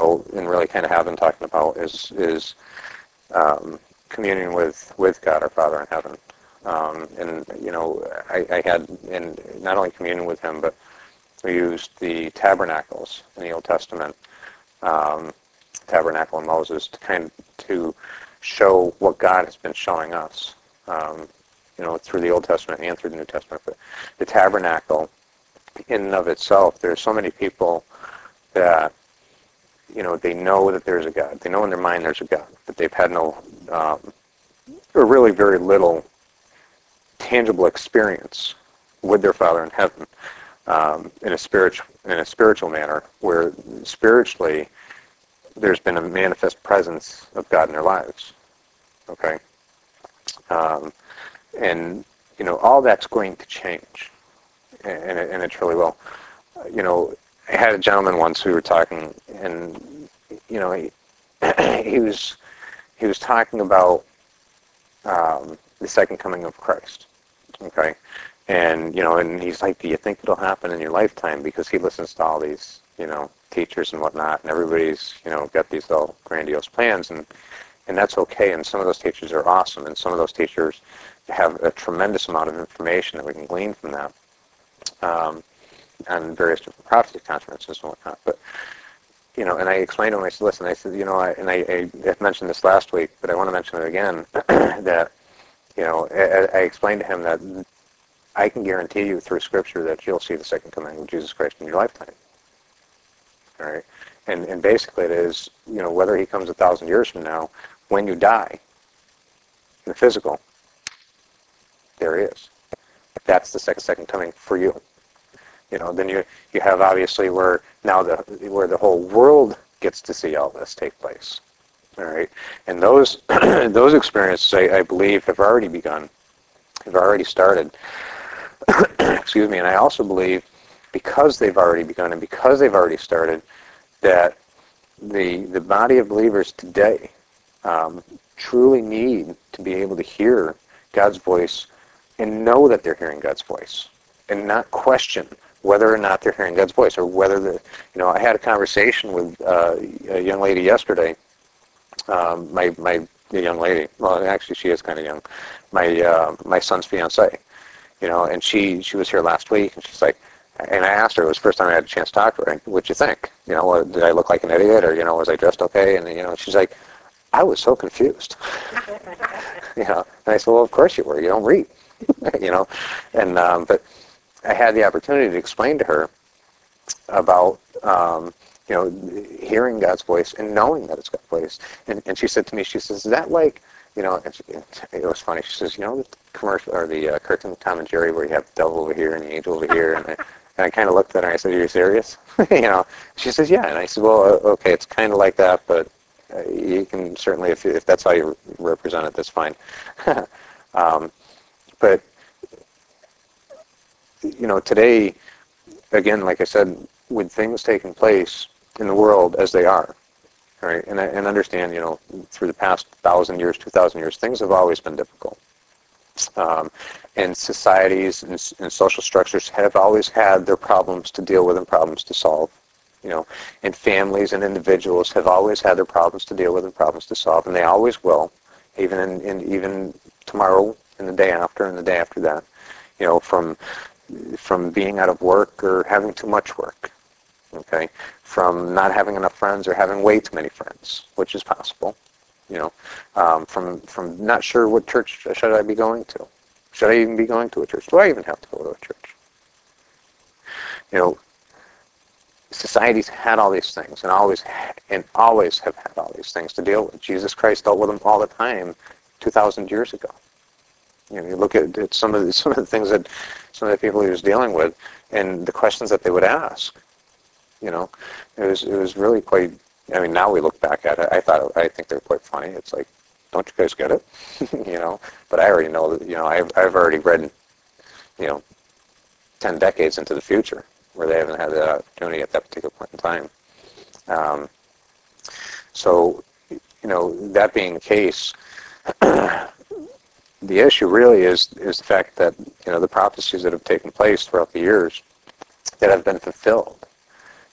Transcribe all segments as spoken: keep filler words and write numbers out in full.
about and really kind of have been talking about is is um, communion with, with God, our Father in heaven. Um, and, you know, I, I had in not only communion with him, but we used the tabernacles in the Old Testament, um, tabernacle and Moses, to kind of to show what God has been showing us, um, you know, through the Old Testament and through the New Testament. But the tabernacle, in and of itself, there are so many people that, you know, they know that there's a God. They know in their mind there's a God, but they've had no, um, or really very little tangible experience with their Father in heaven um, in a spiritual in a spiritual manner, where spiritually there's been a manifest presence of God in their lives. Okay, um, and you know all that's going to change, and it, and it really will. You know, I had a gentleman once who we were talking, and you know he he was he was talking about um, the second coming of Christ. Okay, and you know, and he's like, "Do you think it'll happen in your lifetime?" Because he listens to all these, you know, teachers and whatnot, and everybody's, you know, got these little grandiose plans, and and that's okay. And some of those teachers are awesome, and some of those teachers have a tremendous amount of information that we can glean from that um, on various different prophecy conferences and whatnot. But you know, and I explained to him, I said, "Listen," I said, "You know, I, and I, I mentioned this last week, but I want to mention it again that." You know, I, I explained to him that I can guarantee you through Scripture that you'll see the second coming of Jesus Christ in your lifetime. All right, and and basically it is, you know, whether he comes a thousand years from now, when you die in the physical, there he is. That's the second second coming for you. You know, then you you have obviously where now the where the whole world gets to see all this take place. All right, and those those experiences, I, I believe, have already begun, have already started. Excuse me, and I also believe, because they've already begun and because they've already started, that the the body of believers today um, truly need to be able to hear God's voice and know that they're hearing God's voice, and not question whether or not they're hearing God's voice, or whether the, you know, I had a conversation with uh, a young lady yesterday. Um, my my the young lady, well, actually she is kind of young, my uh, my son's fiance, you know, and she she was here last week, and she's like, and I asked her, it was the first time I had a chance to talk to her, what'd you think? You know, what, did I look like an idiot, or you know, was I dressed okay? And you know, she's like, I was so confused. You know, and I said, well, of course you were. You don't read, you know, and um, but I had the opportunity to explain to her about. Um, you know, hearing God's voice and knowing that it's God's voice. And, and she said to me, she says, is that like, you know, and she, it was funny. She says, you know, the commercial or the uh, cartoon Tom and Jerry where you have the devil over here and the angel over here. And I, and I kind of looked at her and I said, are you serious? You know, she says, yeah. And I said, well, uh, okay, it's kind of like that, but uh, you can certainly, if, if that's how you represent it, that's fine. um, but, you know, today, again, like I said, with things taking place in the world as they are, right? And and understand, you know, through the past thousand years, two thousand years, things have always been difficult. Um, and societies and, and social structures have always had their problems to deal with and problems to solve. You know, and families and individuals have always had their problems to deal with and problems to solve, and they always will, even in, in even tomorrow and the day after and the day after that. You know, from from being out of work or having too much work. Okay, from not having enough friends or having way too many friends, which is possible, you know, um, from from not sure what church should I be going to. Should I even be going to a church? Do I even have to go to a church? You know, society's had all these things and always and always have had all these things to deal with. Jesus Christ dealt with them all the time two thousand years ago. You know, you look at, at some of the, some of the things that some of the people he was dealing with and the questions that they would ask. You know, it was it was really quite. I mean, now we look back at it. I thought I think they're quite funny. It's like, don't you guys get it? You know, but I already know that. You know, I've I've already read, you know, ten decades into the future where they haven't had the opportunity at that particular point in time. Um, so, you know, that being the case, the issue really is is the fact that, you know, the prophecies that have taken place throughout the years that have been fulfilled.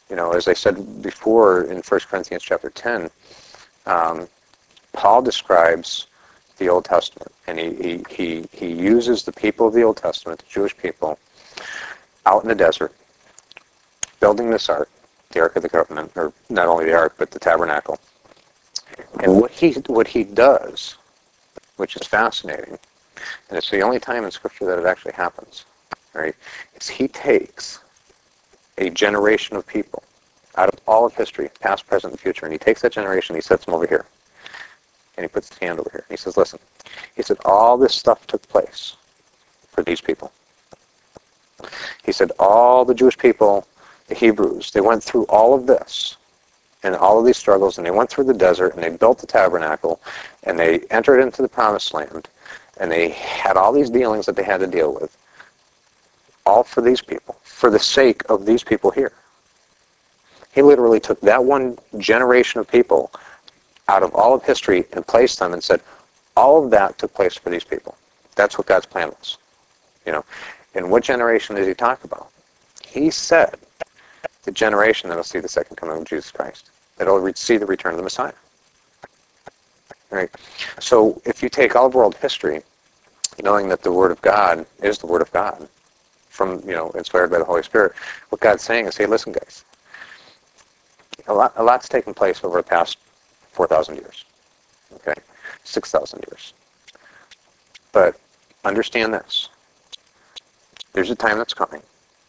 You know, as I said before in First Corinthians chapter ten, um, Paul describes the Old Testament, and he, he, he, he uses the people of the Old Testament, the Jewish people, out in the desert, building this ark, the Ark of the Covenant, or not only the ark, but the tabernacle. And what he what he does, which is fascinating, and it's the only time in Scripture that it actually happens, right, is he takes a generation of people out of all of history, past, present, and future, and he takes that generation and he sets them over here. And he puts his hand over here. He says, listen, he said, all this stuff took place for these people. He said, all the Jewish people, the Hebrews, they went through all of this and all of these struggles, and they went through the desert, and they built the tabernacle, and they entered into the promised land, and they had all these dealings that they had to deal with, all for these people, for the sake of these people here. He literally took that one generation of people out of all of history and placed them and said, all of that took place for these people. That's what God's plan was. You know, and what generation did he talk about? He said the generation that will see the second coming of Jesus Christ, that will see the return of the Messiah. Right? So if you take all of world history, knowing that the Word of God is the Word of God, from, you know, inspired by the Holy Spirit, what God's saying is, hey, listen, guys, a lot, a lot's taken place over the past four thousand years, okay, six thousand years. But understand this. There's a time that's coming,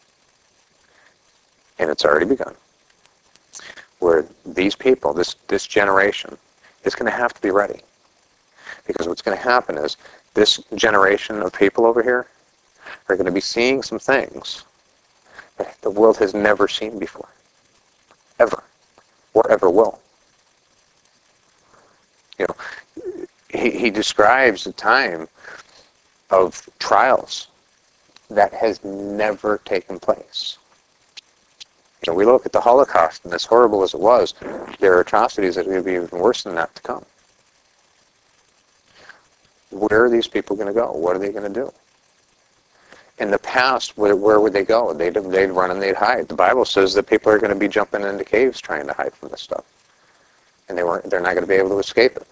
and it's already begun, where these people, this, this generation, is going to have to be ready. Because what's going to happen is this generation of people over here are going to be seeing some things that the world has never seen before, ever, or ever will. You know, he, he describes a time of trials that has never taken place. You know, we look at the Holocaust, and as horrible as it was, there are atrocities that are going to be even worse than that to come. Where are these people going to go? What are they going to do? In the past, where, where would they go? They'd, they'd run and they'd hide. The Bible says that people are going to be jumping into caves trying to hide from this stuff. And they weren't, they're not going to be able to escape it.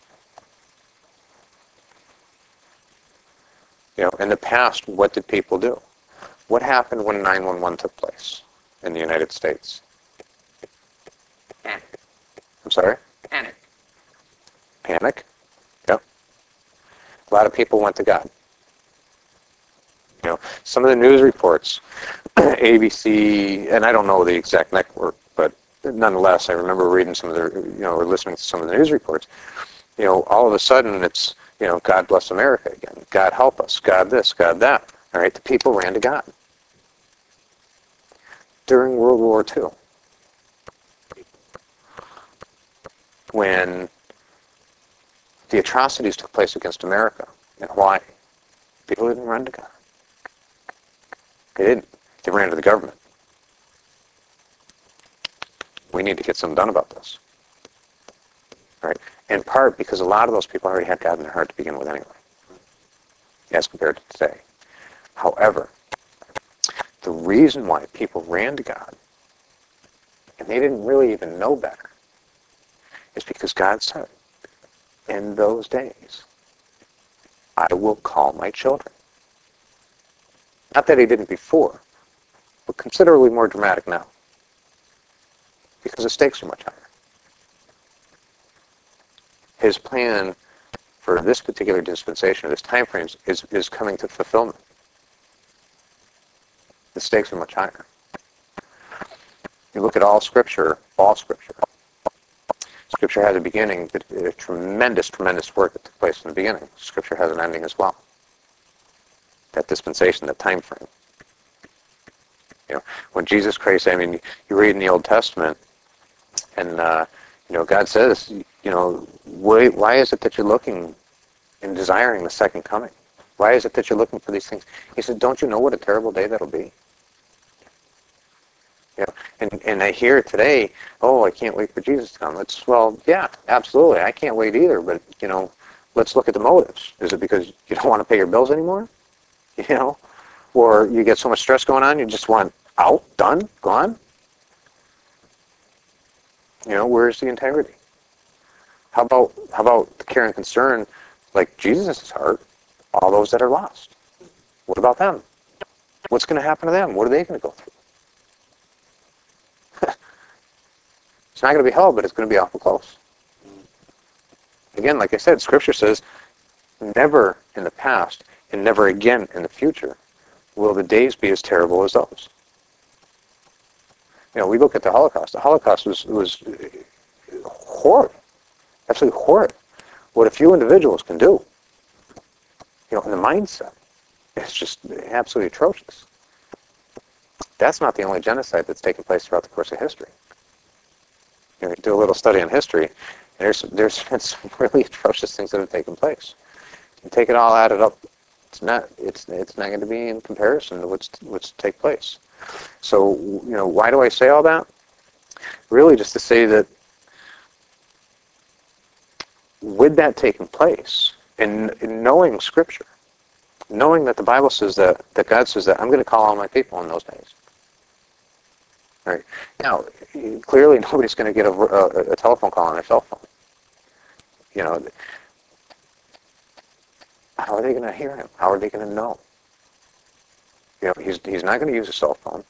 You know, in the past, what did people do? What happened when nine one one took place in the United States? Panic. I'm sorry? Panic. Panic? Yep. A lot of people went to God. You know, some of the news reports, A B C, and I don't know the exact network, but nonetheless, I remember reading some of the, you know, or listening to some of the news reports. You know, all of a sudden it's, you know, God bless America again. God help us. God this, God that. All right, the people ran to God. During World War Two, when the atrocities took place against America in Hawaii, people didn't run to God. They didn't. They ran to the government. We need to get something done about this. Right? In part because a lot of those people already had God in their heart to begin with anyway, as compared to today. However, the reason why people ran to God, and they didn't really even know better, is because God said, in those days, I will call my children. Not that he didn't before, but considerably more dramatic now. Because the stakes are much higher. His plan for this particular dispensation, or this time frame, is, is coming to fulfillment. The stakes are much higher. You look at all Scripture, all Scripture. Scripture has a beginning, but a tremendous, tremendous work that took place in the beginning. Scripture has an ending as well. That dispensation, that time frame. You know, when Jesus Christ, I mean, you read in the Old Testament, and uh, you know, God says, you know, why, why is it that you're looking and desiring the second coming? Why is it that you're looking for these things? He said, don't you know what a terrible day that'll be? You know, and, and I hear today, oh, I can't wait for Jesus to come. It's, well, yeah, absolutely. I can't wait either, but, you know, let's look at the motives. Is it because you don't want to pay your bills anymore? You know? Or you get so much stress going on, you just want out, done, gone? You know, where's the integrity? How about how about the care and concern, like Jesus' heart, all those that are lost? What about them? What's going to happen to them? What are they going to go through? It's not going to be hell, but it's going to be awful close. Again, like I said, Scripture says, never in the past and never again in the future will the days be as terrible as those. You know, we look at the Holocaust. The Holocaust was was horrid, absolutely horrid. What a few individuals can do, you know, in the mindset, it's just absolutely atrocious. That's not the only genocide that's taken place throughout the course of history. You know, you do a little study on history, and there's there's been some really atrocious things that have taken place. You take it all added up, it's not it's it's not going to be in comparison to what's what's take place. So, you know, why do I say all that? Really just to say that with that taking place, and in knowing Scripture, knowing that the Bible says that, that God says that I'm going to call all my people in those days. Right? Now, clearly nobody's going to get a, a, a telephone call on their cell phone. You know, how are they going to hear him? How are they going to know? You know, he's he's not going to use a cell phone.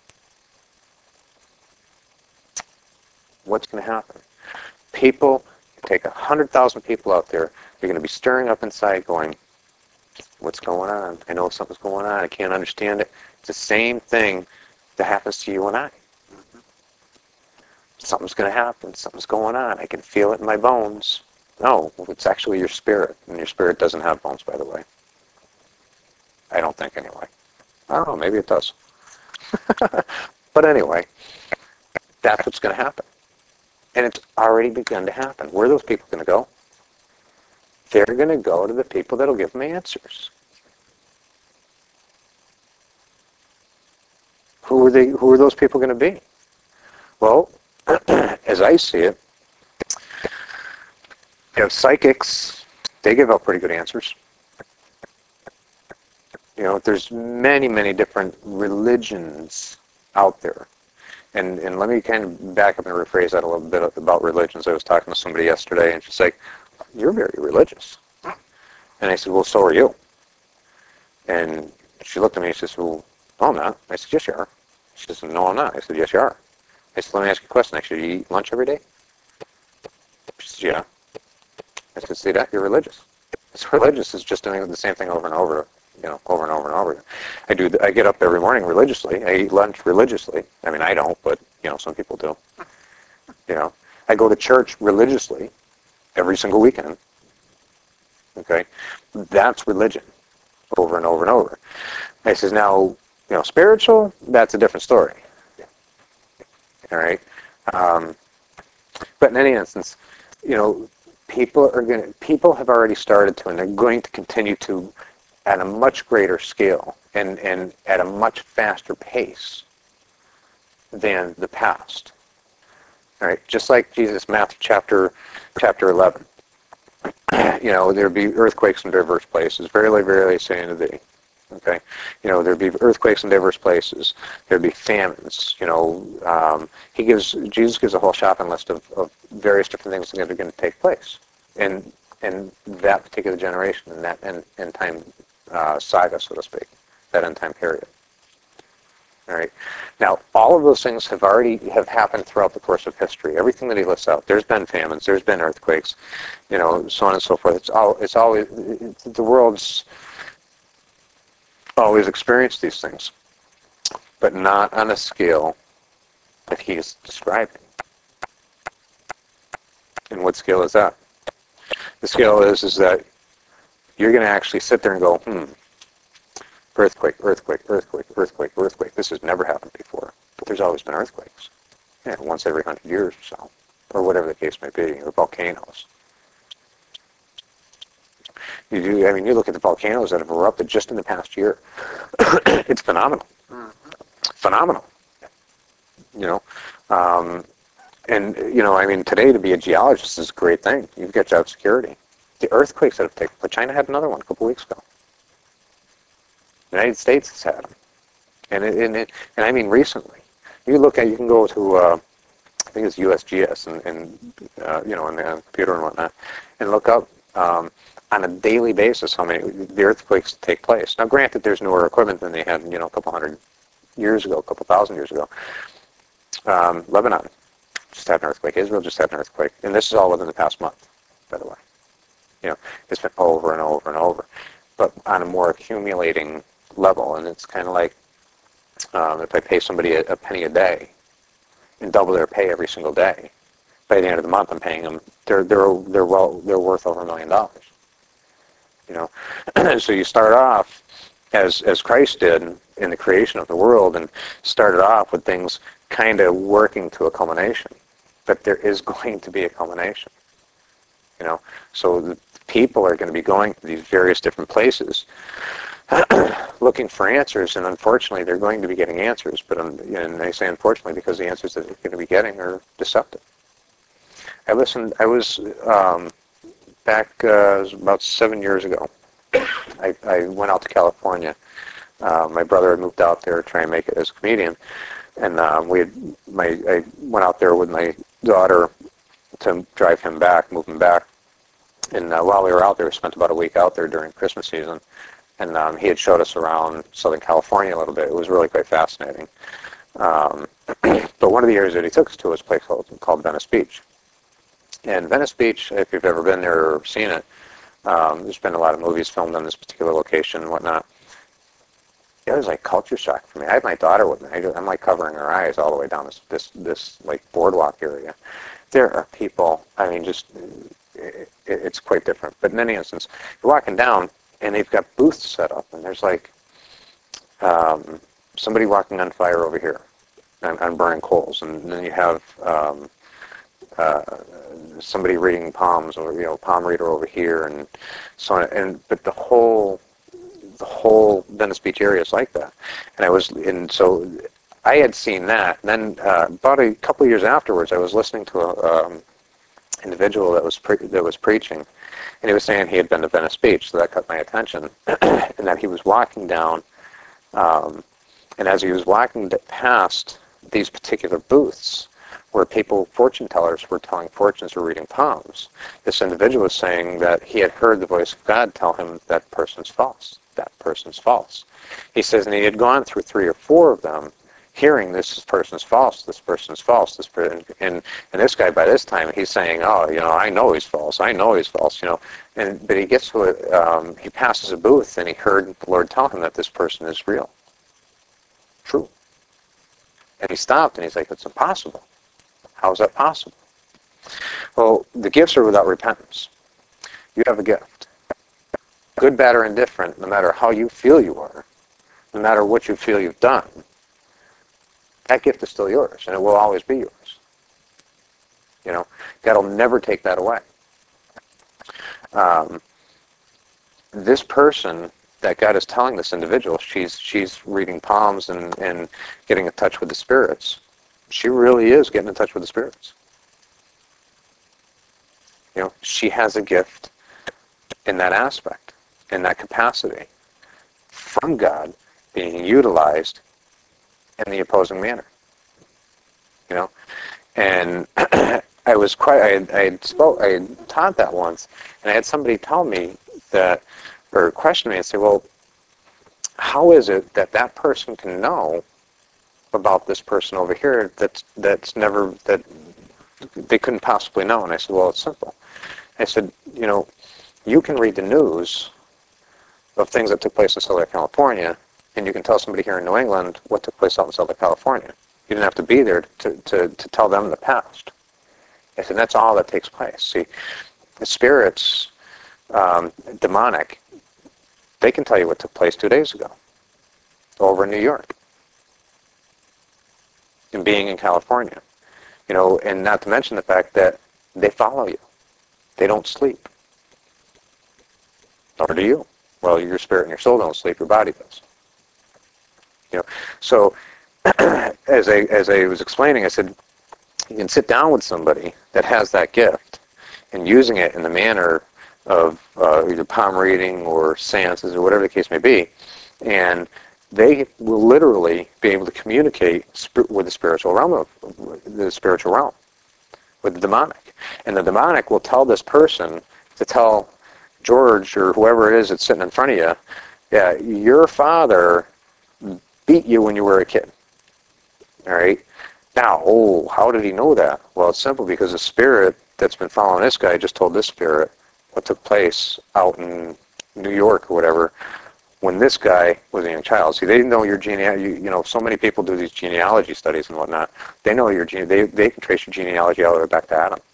What's going to happen? People, take a hundred thousand people out there, they're going to be stirring up inside going, what's going on? I know something's going on. I can't understand it. It's the same thing that happens to you and I. Something's going to happen. Something's going on. I can feel it in my bones. No, it's actually your spirit. And your spirit doesn't have bones, by the way. I don't think, anyway. I don't know. Maybe it does. But anyway, that's what's going to happen. And it's already begun to happen. Where are those people going to go? They're going to go to the people that will give them answers. Who are they? Who are those people going to be? Well, as I see it, you have psychics. They give out pretty good answers. You know, there's many, many different religions out there. And and let me kind of back up and rephrase that a little bit about religions. I was talking to somebody yesterday, and she's like, "You're very religious." And I said, "Well, so are you." And she looked at me and she says, "Well, no, I'm not." I said, "Yes, you are." She says, "No, I'm not." I said, "Yes, you are." I said, "Let me ask you a question. Actually, you eat lunch every day?" She says, "Yeah." I said, "See that? You're religious." It's religious is just doing the same thing over and over, you know, over and over and over. I do. I get up every morning religiously. I eat lunch religiously. I mean, I don't, but you know, some people do. You know, I go to church religiously every single weekend. Okay, that's religion, over and over and over. I says, now, you know, spiritual, that's a different story. All right, um, but in any instance, you know, people are going to, people have already started to, and they're going to continue to, at a much greater scale and and at a much faster pace than the past. All right, just like Jesus, Matthew chapter chapter eleven. You know, there'd be earthquakes in diverse places. Verily, verily, I say unto thee. Okay, you know, there'd be earthquakes in diverse places. There'd be famines. You know, um, he gives Jesus gives a whole shopping list of, of various different things that are going to take place in in that particular generation, in that end, end time uh, saga, so to speak, that end time period. All right. Now, all of those things have already have happened throughout the course of history. Everything that he lists out. There's been famines. There's been earthquakes. You know, so on and so forth. It's all. It's always it's, the world's always experienced these things, but not on a scale that he is describing. And what scale is that? The scale is is that you're going to actually sit there and go, hmm. Earthquake, earthquake, earthquake, earthquake, earthquake. This has never happened before. But there's always been earthquakes. Yeah, once every hundred years or so. Or whatever the case may be. Or volcanoes. You do, I mean, you look at the volcanoes that have erupted just in the past year. It's phenomenal. Mm-hmm. Phenomenal. You know? Um, and, you know, I mean, today to be a geologist is a great thing. You've got job security. The earthquakes that have taken place. China had another one a couple weeks ago. The United States has had them, and it, and, it, and I mean recently. You look at, you can go to uh, think it's U S G S, and, and uh, you know, on the computer and whatnot, and look up um, on a daily basis how many the earthquakes take place. Now, granted, there's newer equipment than they had, you know, a couple hundred years ago, a couple thousand years ago. Um, Lebanon just had an earthquake. Israel just had an earthquake, and this is all within the past month, by the way. You know, it's been over and over and over, but on a more accumulating level. And it's kind of like um, if I pay somebody a, a penny a day and double their pay every single day, by the end of the month, I'm paying them. They're they're they're well they're worth over a million dollars. You know, so you start off as as Christ did in the creation of the world, and started off with things kind of working to a culmination. But there is going to be a culmination. You know, so the people are going to be going to these various different places looking for answers, and unfortunately they're going to be getting answers, but um, and I say unfortunately because the answers that they're going to be getting are deceptive. I listened, I was um, back uh, about seven years ago, I, I went out to California. Uh, my brother had moved out there to try and make it as a comedian, and um, we had, my, I went out there with my daughter to drive him back, move him back. And uh, while we were out there, we spent about a week out there during Christmas season, and um, he had showed us around Southern California a little bit. It was really quite fascinating. Um, but one of the areas that he took us to was a place called, called Venice Beach. And Venice Beach, if you've ever been there or seen it, um, there's been a lot of movies filmed on this particular location and whatnot. It was like culture shock for me. I had my daughter with me. I'm like covering her eyes all the way down this, this, this like boardwalk area. There are people, I mean, just... It, it's quite different. But in any instance, you're walking down, and they've got booths set up, and there's like um, somebody walking on fire over here, on, on burning coals, and then you have um, uh, somebody reading palms, or you know, palm reader over here, and so on. And but the whole the whole Venice Beach area is like that. And I was, and so I had seen that. And then uh, about a couple of years afterwards, I was listening to a um, individual that was pre- that was preaching, and he was saying he had been to Venice Beach, so that caught my attention, and that he was walking down, um, and as he was walking past these particular booths where people, fortune tellers, were telling fortunes or reading palms, this individual was saying that he had heard the voice of God tell him that person's false, that person's false. He says, and he had gone through three or four of them, hearing this person's false, this person's false, this person, and and this guy by this time he's saying, oh, you know, I know he's false, I know he's false, you know, and but he gets to it, um, he passes a booth and he heard the Lord tell him that this person is real, true, and he stopped and he's like, it's impossible. How is that possible? Well, the gifts are without repentance. You have a gift, good, bad, or indifferent, no matter how you feel you are, no matter what you feel you've done. That gift is still yours, and it will always be yours. You know, God will never take that away. Um, this person that God is telling this individual, she's she's reading palms and, and getting in touch with the spirits. She really is getting in touch with the spirits. You know, she has a gift in that aspect, in that capacity, from God being utilized in the opposing manner, you know, and I was quite. I had, I had spoke. I had taught that once, and I had somebody tell me that, or question me and say, "Well, how is it that that person can know about this person over here that's that's never that they couldn't possibly know?" And I said, "Well, it's simple." I said, "You know, you can read the news of things that took place in Southern California, and you can tell somebody here in New England what took place out in Southern California. You didn't have to be there to, to, to tell them the past." I said, that's all that takes place. See, the spirits, um, demonic, they can tell you what took place two days ago over in New York and being in California. You know, and not to mention the fact that they follow you. They don't sleep. Nor do you. Well, your spirit and your soul don't sleep, your body does. You know, so as I as I was explaining, I said, you can sit down with somebody that has that gift and using it in the manner of uh, either palm reading or seances or whatever the case may be, and they will literally be able to communicate sp- with the spiritual realm, of, the spiritual realm. with the demonic. And the demonic will tell this person to tell George or whoever it is that's sitting in front of you, yeah, your father beat you when you were a kid. All right? Now, oh, how did he know that? Well, it's simple, because the spirit that's been following this guy just told this spirit what took place out in New York or whatever when this guy was a young child. See, they know your genealogy. You, you know, so many people do these genealogy studies and whatnot. They know your gene. They they can trace your genealogy all the way back to Adam,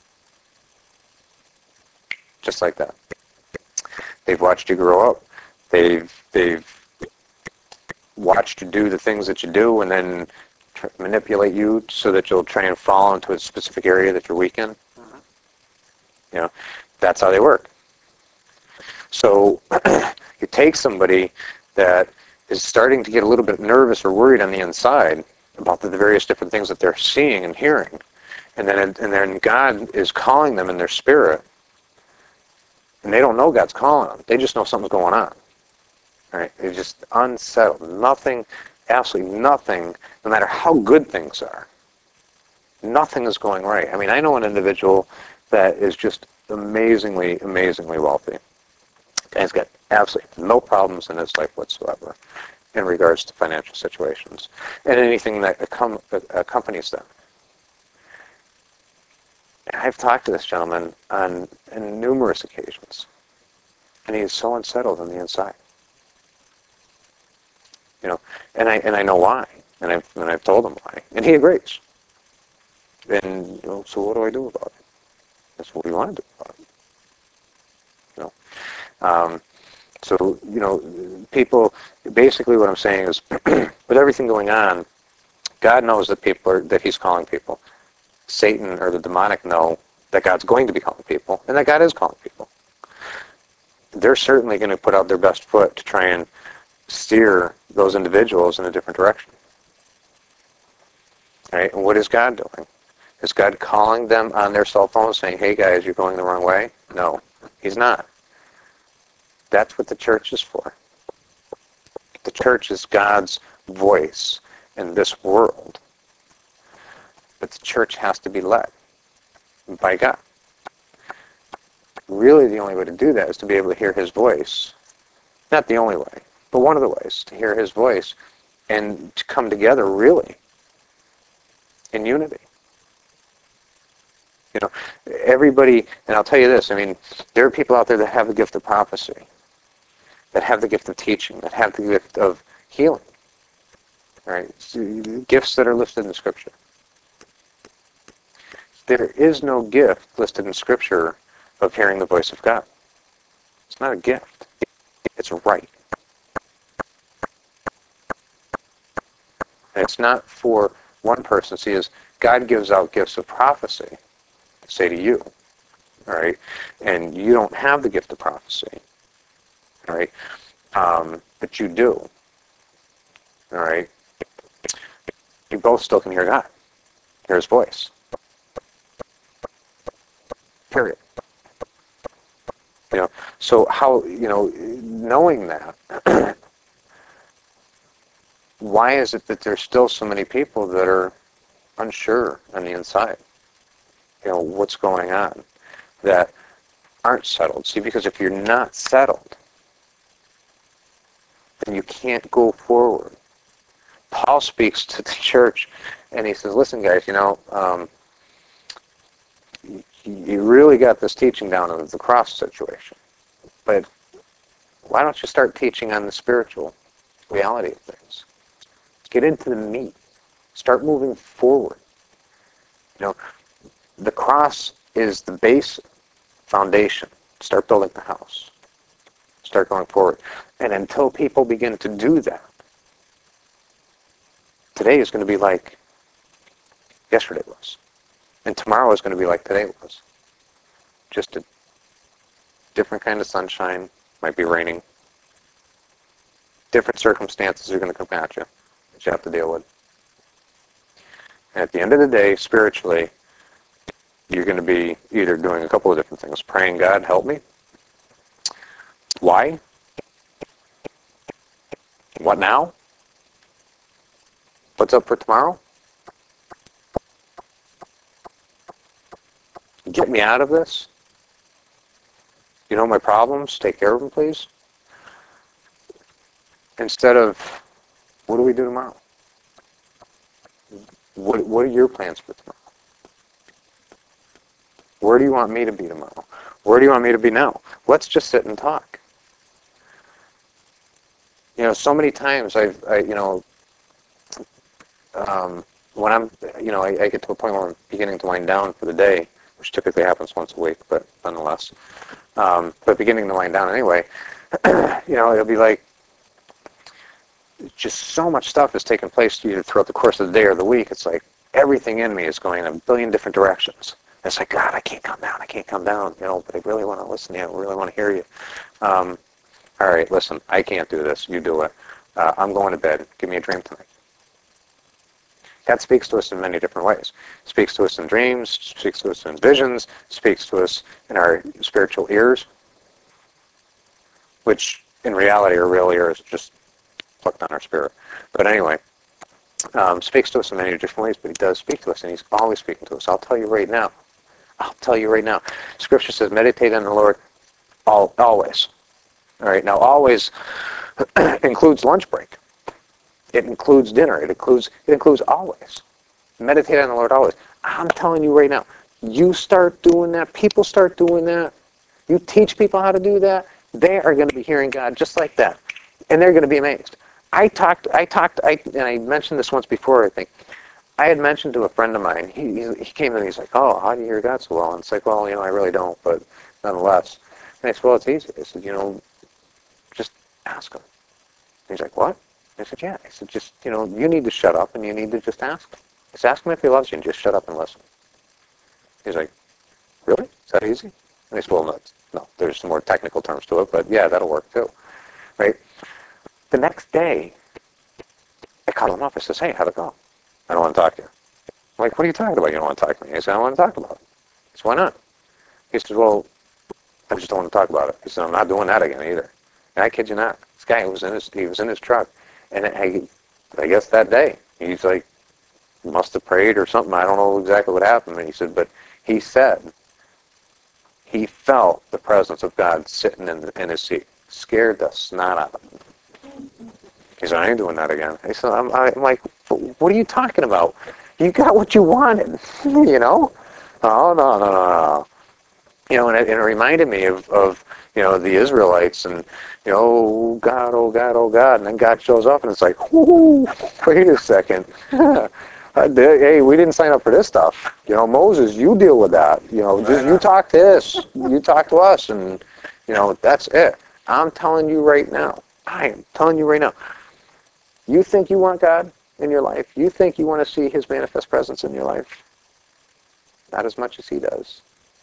just like that. They've watched you grow up. They've they've watched you do the things that you do, and then tr- manipulate you so that you'll try and fall into a specific area that you're weak in. Uh-huh. You know, that's how they work. So you take somebody that is starting to get a little bit nervous or worried on the inside about the, the various different things that they're seeing and hearing, and then and then God is calling them in their spirit, and they don't know God's calling them. They just know something's going on. Right? They're just unsettled. Nothing, absolutely nothing, no matter how good things are, nothing is going right. I mean, I know an individual that is just amazingly, amazingly wealthy. And he's got absolutely no problems in his life whatsoever in regards to financial situations and anything that accom- accompanies them. And I've talked to this gentleman on, on numerous occasions, and he is so unsettled on the inside. You know, and I and I know why, and I've and I've told him why, and he agrees. And you know, so what do I do about it? That's what we want to do about it. You know, um, so you know, people. Basically, what I'm saying is, with everything going on, God knows that people are that He's calling people. Satan or the demonic know that God's going to be calling people, and that God is calling people. They're certainly going to put out their best foot to try and steer those individuals in a different direction. Right? And what is God doing? Is God calling them on their cell phone saying, hey guys, you're going the wrong way? No, He's not. That's what the church is for. The church is God's voice in this world. But the church has to be led by God. Really, the only way to do that is to be able to hear His voice. Not the only way, but one of the ways to hear His voice and to come together really in unity. You know, everybody, and I'll tell you this, I mean, there are people out there that have the gift of prophecy, that have the gift of teaching, that have the gift of healing, right? Gifts that are listed in Scripture. There is no gift listed in Scripture of hearing the voice of God. It's not a gift. It's a right. And it's not for one person. See, as God gives out gifts of prophecy, say to you, all right, and you don't have the gift of prophecy, all right, um, but you do, all right, you both still can hear God, hear His voice, period. You know, so how, you know, knowing that, why is it that there's still so many people that are unsure on the inside? You know, what's going on, that aren't settled. See, because if you're not settled, then you can't go forward. Paul speaks to the church, and he says, listen, guys, you know, um, you really got this teaching down on the cross situation, but why don't you start teaching on the spiritual reality of things? Get into the meat. Start moving forward. You know, the cross is the base foundation. Start building the house. Start going forward. And until people begin to do that, today is going to be like yesterday was. And tomorrow is going to be like today was. Just a different kind of sunshine. Might be raining. Different circumstances are going to come at you that you have to deal with. And at the end of the day, spiritually, you're going to be either doing a couple of different things. Praying, God, help me. Why? What now? What's up for tomorrow? Get me out of this. You know my problems. Take care of them, please. Instead of, what do we do tomorrow? What, what are your plans for tomorrow? Where do you want me to be tomorrow? Where do you want me to be now? Let's just sit and talk. You know, so many times I've, I, you know, um, when I'm, you know, I, I get to a point where I'm beginning to wind down for the day, which typically happens once a week, but nonetheless, um, but beginning to wind down anyway, you know, it'll be like, just so much stuff is taking place either throughout the course of the day or the week. It's like everything in me is going in a billion different directions. It's like, God, I can't calm down. I can't calm down. You know, but I really want to listen to you. I really want to hear you. Um, all right, listen, I can't do this. You do it. Uh, I'm going to bed. Give me a dream tonight. God speaks to us in many different ways. Speaks to us in dreams. Speaks to us in visions. Speaks to us in our spiritual ears, which in reality are real ears, just plucked on our spirit. But anyway, um, speaks to us in many different ways, but he does speak to us, and he's always speaking to us. I'll tell you right now. I'll tell you right now. Scripture says, meditate on the Lord all, always. All right, now always includes lunch break. It includes dinner. It includes, it includes always. Meditate on the Lord always. I'm telling you right now, you start doing that, people start doing that, you teach people how to do that, they are going to be hearing God just like that. And they're going to be amazed. I talked, I talked, I, and I mentioned this once before, I think. I had mentioned to a friend of mine, he, he, he came in and he's like, oh, how do you hear God so well? And it's like, well, you know, I really don't, but nonetheless. And I said, well, it's easy. I said, you know, just ask him. And he's like, what? I said, yeah. I said, just, you know, you need to shut up and you need to just ask him. Just ask him if he loves you and just shut up and listen. He's like, really? Is that easy? And I said, well, no, no, there's some more technical terms to it, but yeah, that'll work too. Right? The next day, I called him up. I says, hey, how'd it go? I don't want to talk to you. I'm like, what are you talking about? You don't want to talk to me? I said, I don't want to talk about it. I said, why not? He says, well, I just don't want to talk about it. He said, I'm not doing that again either. And I kid you not. This guy was in his, he was in his truck. And I, I guess that day, he's like, must have prayed or something. I don't know exactly what happened. And he said, but he said he felt the presence of God sitting in, the, in his seat. Scared the snot out of him. He said, I ain't doing that again. I said, I'm, I'm like, what are you talking about? You got what you wanted, you know? Oh, no, no, no, no. You know, and it, and it reminded me of, of, you know, the Israelites and, you know, oh, God, oh, God, oh, God. And then God shows up and it's like, whoo, wait a second. Hey, we didn't sign up for this stuff. You know, Moses, you deal with that. You know, just you talk to this. You talk to us. And, you know, that's it. I'm telling you right now. I am telling you right now. You think you want God in your life? You think you want to see his manifest presence in your life? Not as much as he does.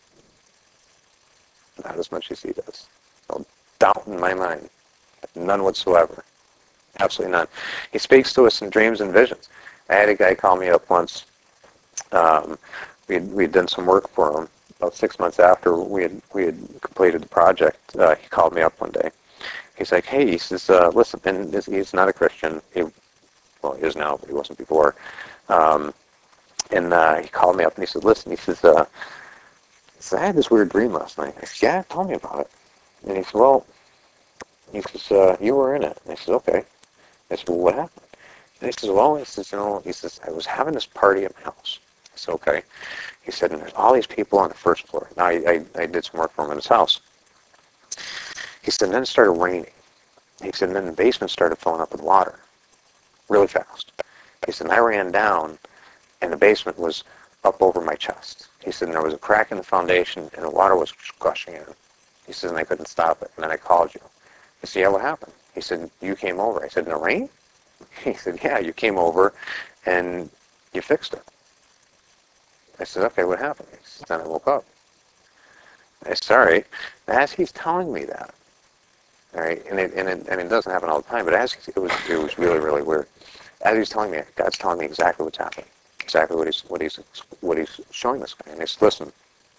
Not as much as he does. No doubt in my mind. None whatsoever. Absolutely none. He speaks to us in dreams and visions. I had a guy call me up once. Um, we we'd done some work for him. About six months after we had we had completed the project, uh, he called me up one day. He's like, hey, he says, uh, listen, and he's not a Christian. He, well, he is now, but he wasn't before. Um, and uh, he called me up and he said, listen, he says, uh, he says, I had this weird dream last night. I said, yeah, tell me about it. And he said, well, he says, uh, you were in it. And I said, okay. I said, well, what happened? And he says, well, he says, you know, he says, I was having this party at my house. I said, okay. He said, and there's all these people on the first floor. Now, I, I, I did some work for him in his house. He said, and then it started raining. He said, and then the basement started filling up with water really fast. He said, and I ran down, and the basement was up over my chest. He said, and there was a crack in the foundation, and the water was gushing in. He said, and I couldn't stop it. And then I called you. I said, yeah, what happened? He said, you came over. I said, in the rain? He said, yeah, you came over, and you fixed it. I said, okay, what happened? He said, then I woke up. I said, all right. As he's telling me that, all right, and it, and it, and it doesn't happen all the time, but as it was, it was really, really weird. As he's telling me, God's telling me exactly what's happening, exactly what he's, what he's, what he's showing this guy. And he said, listen,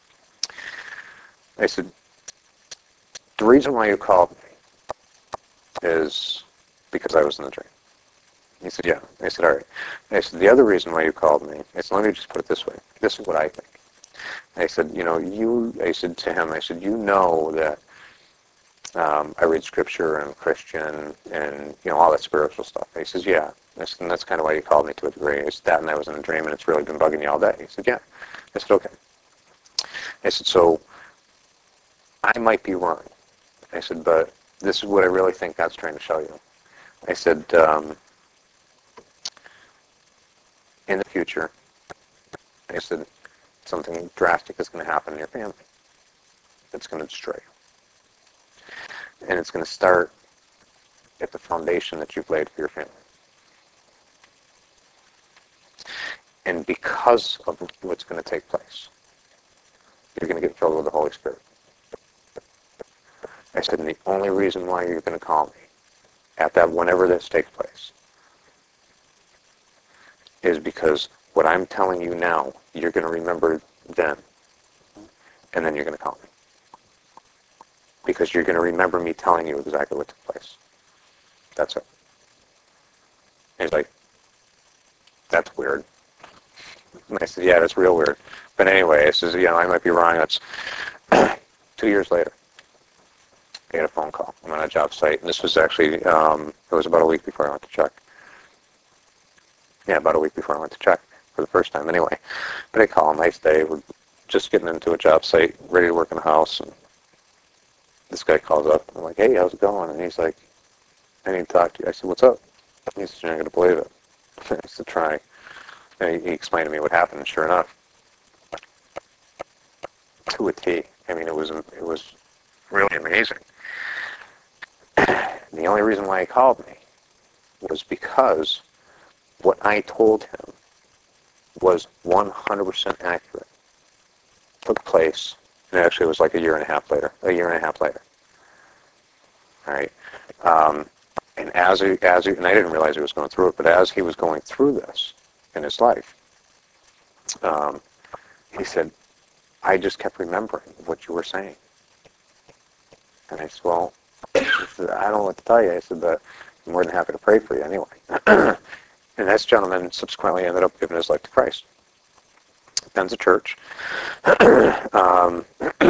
I said, the reason why you called me is because I was in the dream. He said, yeah. I said, all right. I said, the other reason why you called me, I said, let me just put it this way. This is what I think. I said, you know, you, I said to him, I said, you know that um, I read scripture and I'm Christian and, you know, all that spiritual stuff. He says, yeah. I said, and that's kind of why you called me to a degree. I said, that and I was in a dream and it's really been bugging you all day. He said, yeah. I said, okay. I said, so I might be wrong. I said, but this is what I really think God's trying to show you. I said, um, in the future, I said, something drastic is going to happen in your family. It's going to destroy you. And it's going to start at the foundation that you've laid for your family. And because of what's going to take place, you're going to get filled with the Holy Spirit. I said, and the only reason why you're going to call me at that, whenever this takes place, is because what I'm telling you now, you're going to remember then, and then you're going to call me. Because you're going to remember me telling you exactly what took place. That's it. And he's like, that's weird. And I said, yeah, that's real weird. But anyway, I says, you know, I might be wrong. That's two years later. I get a phone call. I'm on a job site, and this was actually, um, it was about a week before I went to check. Yeah, about a week before I went to check for the first time anyway. But I call him, nice day. We're just getting into a job site, ready to work in the house. And this guy calls up. I'm like, hey, how's it going? And he's like, I need to talk to you. I said, what's up? He said, you're not going to believe it. I said, try. And he, he explained to me what happened, and sure enough, to a T. I mean, it was it was really amazing. The only reason why he called me was because what I told him was one hundred percent accurate. Took place, and actually it was like a year and a half later. A year and a half later. All right. Um, and as he, as he, and I didn't realize he was going through it, but as he was going through this in his life, um, he said, I just kept remembering what you were saying. And I said, well, I don't know what to tell you. I said, but I'm more than happy to pray for you anyway. And this gentleman subsequently ended up giving his life to Christ. Attends a church. um,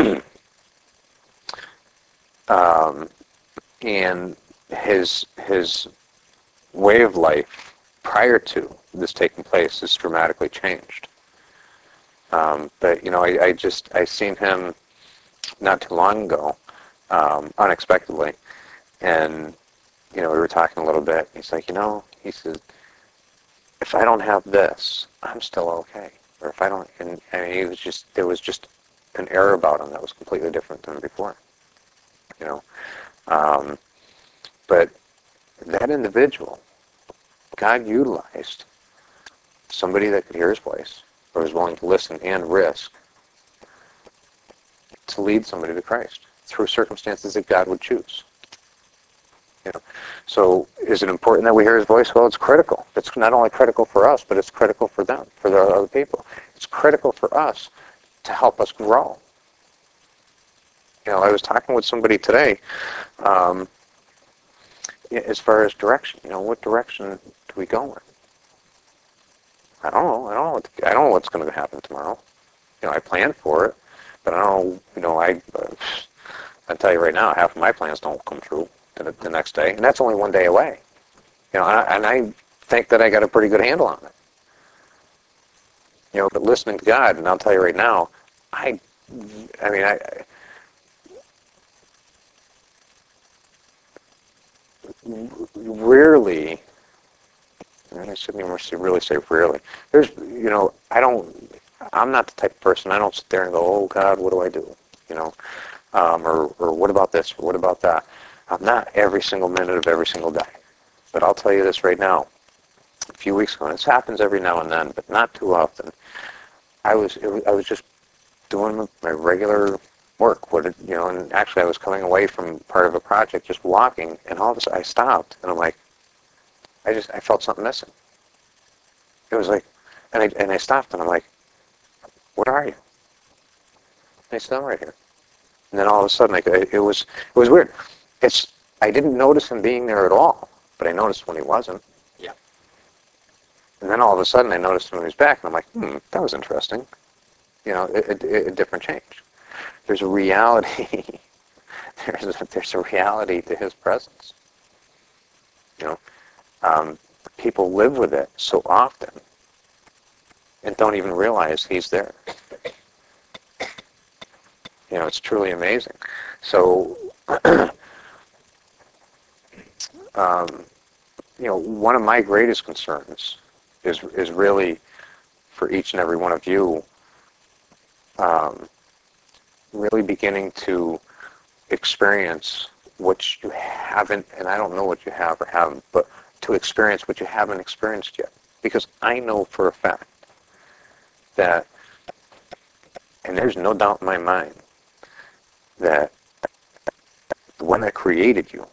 um, and his his way of life prior to this taking place is dramatically changed. Um, but you know, I, I just I seen him not too long ago, um, unexpectedly, and you know we were talking a little bit. He's like, you know, he said, if I don't have this, I'm still okay. Or if I don't, and, and he was just there was just an air about him that was completely different than before. You know, um, but that individual, God utilized somebody that could hear his voice, or was willing to listen and risk to lead somebody to Christ through circumstances that God would choose. You know, so is it important that we hear his voice? Well, it's critical. It's not only critical for us, but it's critical for them, for the other people. It's critical for us to help us grow. You know, I was talking with somebody today, um, as far as direction. You know, what direction do we go in? I don't know. I don't know. What to, I don't know what's going to happen tomorrow. You know, I plan for it, but I don't know. You know, I uh, I tell you right now, half of my plans don't come true the, the next day, and that's only one day away. You know, and I, and I think that I got a pretty good handle on it. You know, but listening to God, and I'll tell you right now, I, I mean, I. Rarely, I shouldn't even really say rarely. There's, you know, I don't, I'm not the type of person, I don't sit there and go, oh God, what do I do? You know, um, or, or what about this, or what about that? I'm not every single minute of every single day. But I'll tell you this right now, a few weeks ago, and this happens every now and then, but not too often, I was, it was I was just doing my regular work, what it, you know, and actually I was coming away from part of a project, just walking, and all of a sudden I stopped, and I'm like, I just, I felt something missing. It was like, and I, and I stopped, and I'm like, where are you? And I said, I'm right here. And then all of a sudden, like, it was, it was weird. It's, I didn't notice him being there at all, but I noticed when he wasn't. Yeah. And then all of a sudden, I noticed when he was back, and I'm like, hmm, that was interesting. you know, a, a, a different change. There's a reality. there's a, there's a reality to His presence. You know, um, people live with it so often and don't even realize He's there. You know, it's truly amazing. So, um, you know, one of my greatest concerns is is really for each and every one of you, um, really beginning to experience what you haven't, and I don't know what you have or haven't, but to experience what you haven't experienced yet. Because I know for a fact that, and there's no doubt in my mind, that the one that created you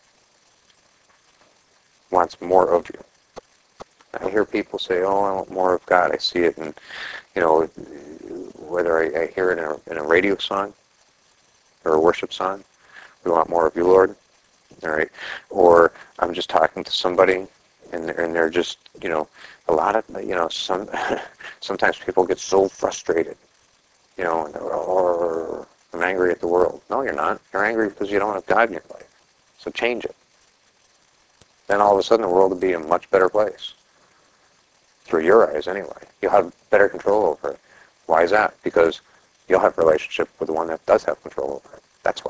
wants more of you. I hear people say, oh, I want more of God. I see it in, you know, whether I, I hear it in a, in a radio song or a worship song, we want more of you, Lord. All right. Or I'm just talking to somebody and they're, and they're just, you know, a lot of, you know, some sometimes people get so frustrated, you know, and, or I'm angry at the world. No, you're not. You're angry because you don't have God in your life. So change it. Then all of a sudden the world will be a much better place. Through your eyes anyway. You'll have better control over it. Why is that? Because you'll have a relationship with the one that does have control over it. That's why.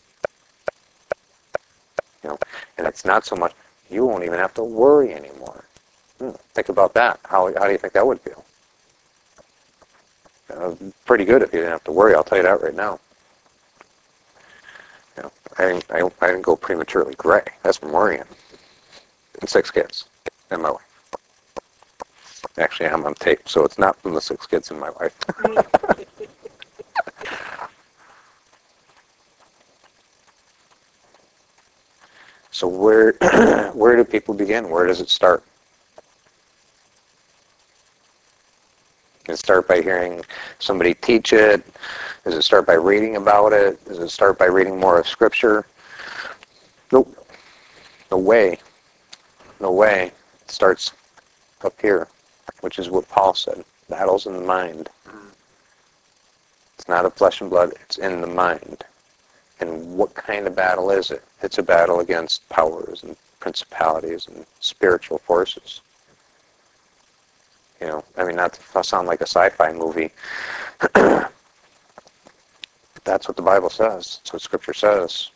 You know, and it's not so much, you won't even have to worry anymore. Hmm, think about that. How, how do you think that would feel? Uh, pretty good if you didn't have to worry, I'll tell you that right now. You know, I didn't, I, I didn't go prematurely gray. That's from worrying. And six kids and my wife. Actually, I'm on tape, so it's not from the six kids and my wife. So where where do people begin? Where does it start? Does it start by hearing somebody teach it? Does it start by reading about it? Does it start by reading more of Scripture? Nope. No way. No way. It starts up here, which is what Paul said. Battles in the mind. It's not of flesh and blood. It's in the mind. And what kind of battle is it? It's a battle against powers and principalities and spiritual forces. You know, I mean, not to sound like a sci-fi movie. That's what the Bible says. That's what Scripture says.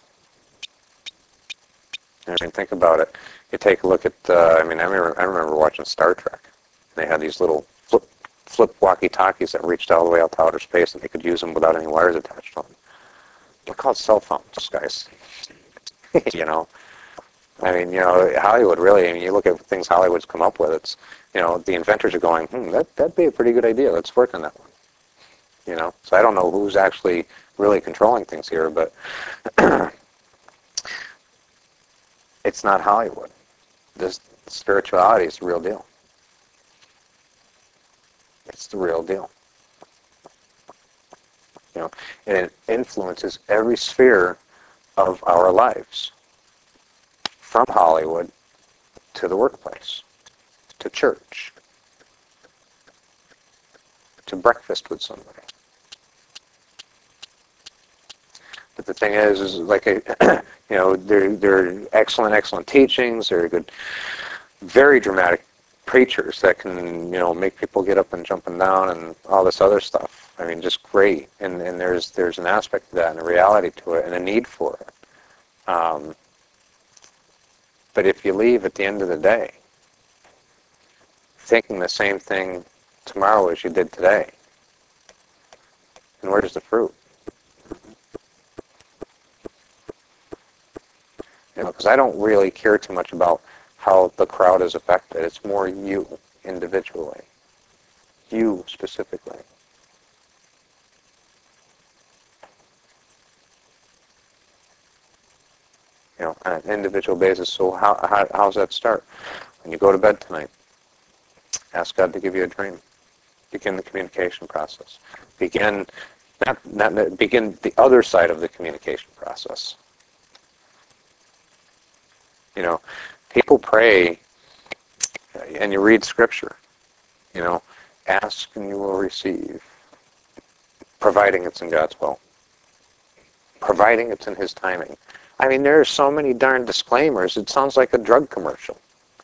I mean, think about it. You take a look at, uh, I mean, I remember, I remember watching Star Trek. They had these little flip, flip walkie-talkies that reached all the way out to outer space, and they could use them without any wires attached to them. They're called cell phones, guys. You know, I mean, you know, Hollywood really, I mean, you look at things Hollywood's come up with, it's, you know, the inventors are going, hmm, that, that'd be a pretty good idea. Let's work on that one. You know, so I don't know who's actually really controlling things here, but it's not Hollywood. This spirituality is the real deal. It's the real deal. You know, and it influences every sphere of our lives, from Hollywood to the workplace, to church, to breakfast with somebody. But the thing is, is like a, you know, they're they're excellent, excellent teachings. They're good, very dramatic preachers that can, you know, make people get up and jumping down and all this other stuff. I mean, just great. And and there's there's an aspect to that and a reality to it and a need for it. Um, but if you leave at the end of the day thinking the same thing tomorrow as you did today, then where's the fruit? You know, because I don't really care too much about how the crowd is affected. It's more you individually, you specifically. You know, on an individual basis. So how, how how's that start? When you go to bed tonight, ask God to give you a dream. Begin the communication process. Begin not not begin the other side of the communication process. You know, people pray and you read Scripture. You know, ask and you will receive. providing it's in God's will. Providing it's in His timing. I mean, there are so many darn disclaimers, it sounds like a drug commercial.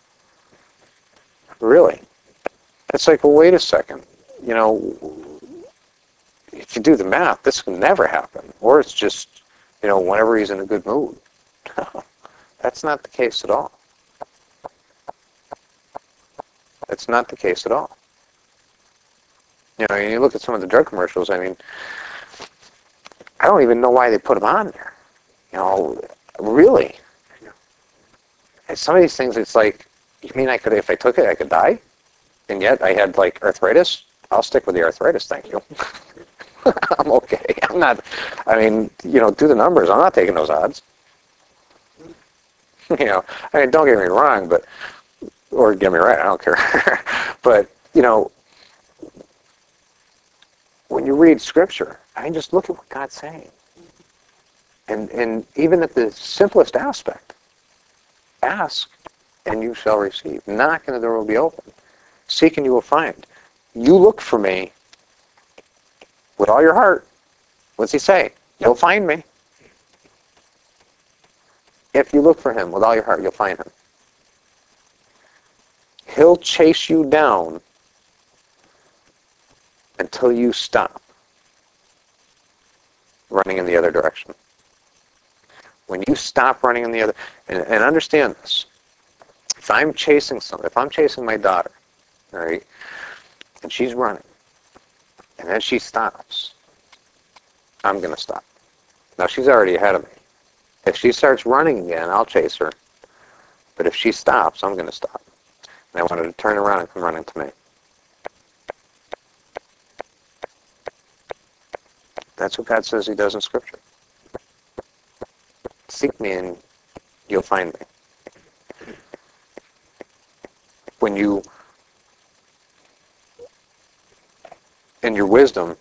Really. It's like, well, wait a second. You know, if you do the math, this can never happen. Or it's just, you know, whenever he's in a good mood. That's not the case at all. That's not the case at all. You know, you look at some of the drug commercials, I mean, I don't even know why they put them on there. You know, really. And some of these things, it's like, you mean I could, if I took it, I could die? And yet I had, like, arthritis? I'll stick with the arthritis, thank you. I'm okay. I'm not, I mean, you know, do the numbers. I'm not taking those odds. You know, I mean, don't get me wrong, but, or get me right, I don't care. But, you know, when you read Scripture, I mean, just look at what God's saying. And, and even at the simplest aspect, ask and you shall receive. Knock and the door will be open. Seek and you will find. You look for me with all your heart. What's he say? You'll find me. If you look for him with all your heart, you'll find him. He'll chase you down until you stop running in the other direction. When you stop running in the other, and, and understand this, if I'm chasing some, if I'm chasing my daughter, all right, and she's running, and then she stops, I'm going to stop. Now, she's already ahead of me. If she starts running again, I'll chase her. But if she stops, I'm going to stop. And I want her to turn around and come running to me. That's what God says he does in Scripture. Seek me and you'll find me. When you, in your wisdom,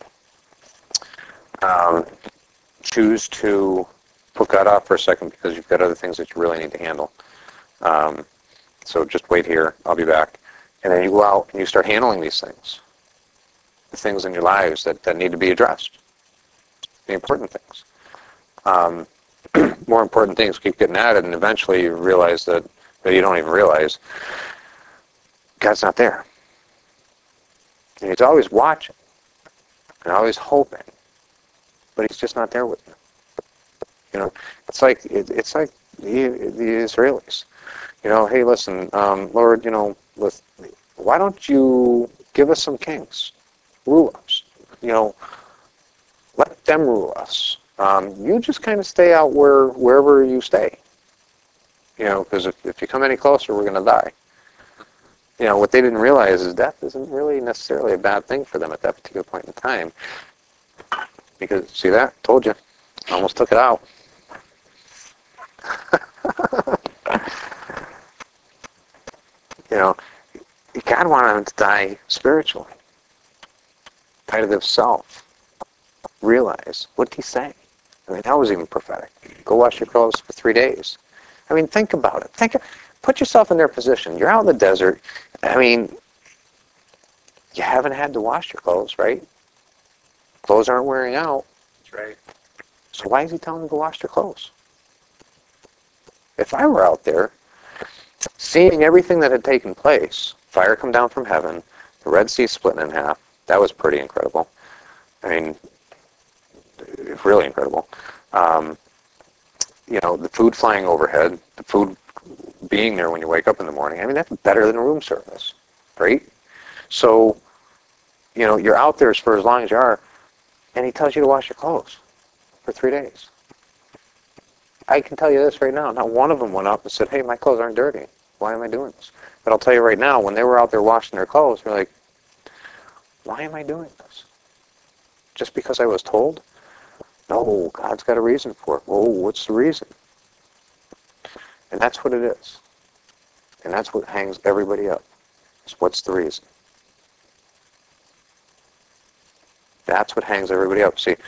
um, choose to put God off for a second because you've got other things that you really need to handle. Um, so just wait here. I'll be back. And then you go out and you start handling these things. The things in your lives that, that need to be addressed. The important things. Um, more important things keep getting added, and eventually you realize that, that you don't even realize God's not there. And he's always watching and always hoping, but he's just not there with you. You know, it's like it, it's like the, the Israelis. You know, hey, listen, um, Lord, you know, with, why don't you give us some kings, rule us? You know, let them rule us. Um, you just kind of stay out where wherever you stay. You know, because if, if you come any closer, we're going to die. You know, what they didn't realize is death isn't really necessarily a bad thing for them at that particular point in time. Because, see that? Told you. Almost took it out. You know, God wanted them to die spiritually. Die to themselves. Realize, what did he say? I mean, that was even prophetic. Go wash your clothes for three days. I mean, think about it. Think, put yourself in their position. You're out in the desert. I mean, you haven't had to wash your clothes, right? Clothes aren't wearing out. That's right. So why is he telling them to wash their clothes? If I were out there, seeing everything that had taken place, fire come down from heaven, the Red Sea splitting in half, that was pretty incredible. I mean, really incredible. Um, you know, the food flying overhead, the food being there when you wake up in the morning. I mean, that's better than room service, right? So, you know, you're out there for as long as you are, and he tells you to wash your clothes for three days. I can tell you this right now. Not one of them went up and said, hey, my clothes aren't dirty. Why am I doing this? But I'll tell you right now, when they were out there washing their clothes, they're like, why am I doing this? Just because I was told? No, God's got a reason for it. Whoa, what's the reason? And that's what it is. And that's what hangs everybody up. Is what's the reason? That's what hangs everybody up. See,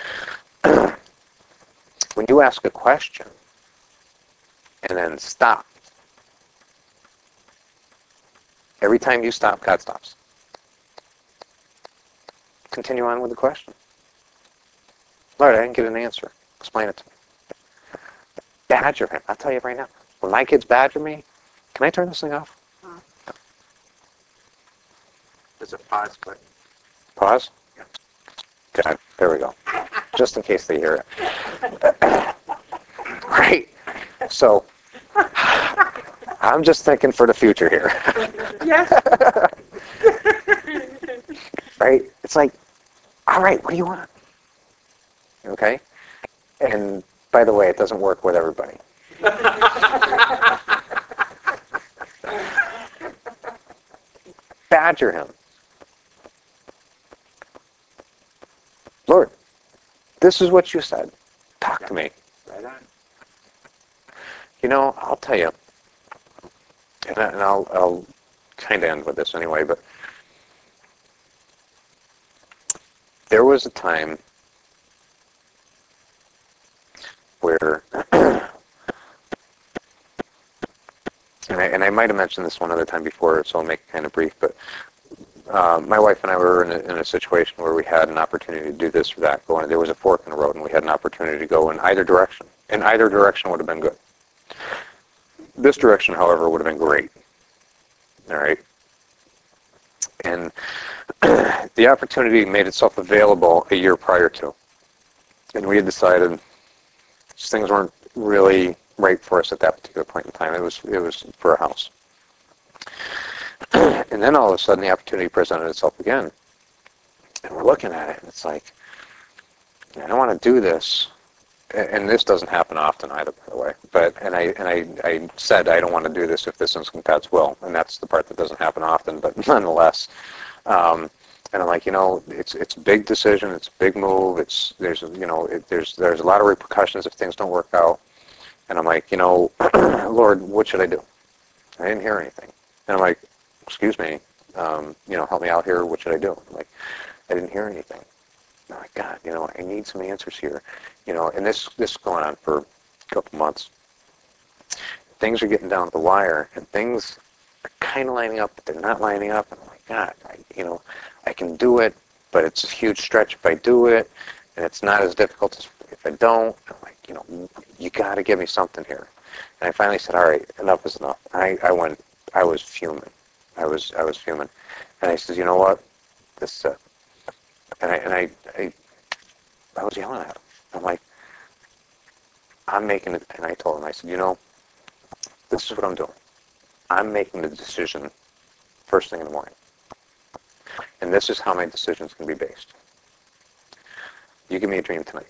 when you ask a question and then stop, every time you stop, God stops. Continue on with the question. Lord, I didn't get an answer. Explain it to me. Badger him. I'll tell you right now. When my kids badger me, can I turn this thing off? There's a pause button. Pause? God, there we go. Just in case they hear it. Right. So, I'm just thinking for the future here. Yes. Right? It's like, all right, what do you want? Okay? And by the way, it doesn't work with everybody. Badger him. Lord, this is what you said. Talk to me. Right on. You know, I'll tell you, and, I, and I'll, I'll kind of end with this anyway, but there was a time where, and I, and I might have mentioned this one other time before, so I'll make it kind of brief, but uh, my wife and I were in a, in a situation where we had an opportunity to do this or that. Going, there was a fork in the road, and we had an opportunity to go in either direction. And either direction would have been good. This direction, however, would have been great. All right. And the opportunity made itself available a year prior to. And we had decided things weren't really right for us at that particular point in time. It was it was for a house. And then all of a sudden the opportunity presented itself again. And we're looking at it, and it's like, I don't want to do this. And this doesn't happen often either, by the way. But and I and I, I said I don't want to do this if this isn't God's will, and that's the part that doesn't happen often. But nonetheless, um, and I'm like, you know, it's it's a big decision, it's a big move. It's there's you know it, there's there's a lot of repercussions if things don't work out. And I'm like, you know, Lord, what should I do? I didn't hear anything. And I'm like, excuse me, um, you know, help me out here. What should I do? I'm like, I didn't hear anything. I'm like, God, you know, I need some answers here. You know, and this this is going on for a couple months. Things are getting down to the wire, and things are kind of lining up, but they're not lining up. And I'm like, God, I, you know, I can do it, but it's a huge stretch if I do it, and it's not as difficult as if I don't. I'm like, you know, you got to give me something here. And I finally said, all right, enough is enough. I, I went, I was fuming. I was I was fuming. And I said, you know what? This, uh, and I and I, I I was yelling at him. I'm like, I'm making it, and I told him, I said, you know, this is what I'm doing. I'm making the decision first thing in the morning. And this is how my decisions can be based. You give me a dream tonight.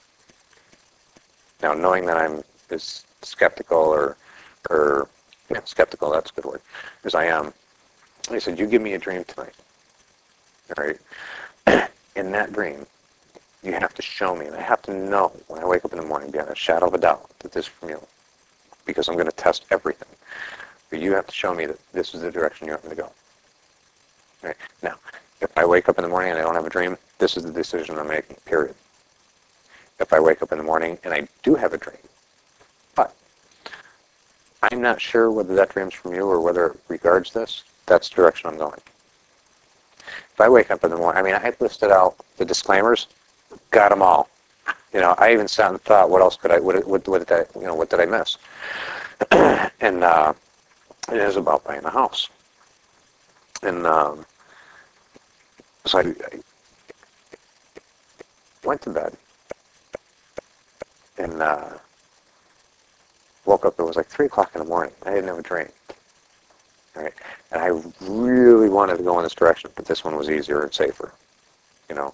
Now, knowing that I'm as skeptical or, or yeah, skeptical, that's a good word, as I am, he said, you give me a dream tonight. All right? In that dream, you have to show me, and I have to know when I wake up in the morning, beyond a shadow of a doubt, that this is from you. Because I'm going to test everything. But you have to show me that this is the direction you want me to go. Right? Now, if I wake up in the morning and I don't have a dream, this is the decision I'm making, period. If I wake up in the morning and I do have a dream, but I'm not sure whether that dream's from you or whether it regards this, that's the direction I'm going. If I wake up in the morning, I mean, I listed out the disclaimers, got them all. You know, I even sat and thought, what else could I, what, what, what did I, you know, what did I miss? and uh, it is about buying a house. And um, so I, I went to bed and uh, woke up. It was like three o'clock in the morning. I didn't have a dream. Right? And I really wanted to go in this direction, but this one was easier and safer. You know.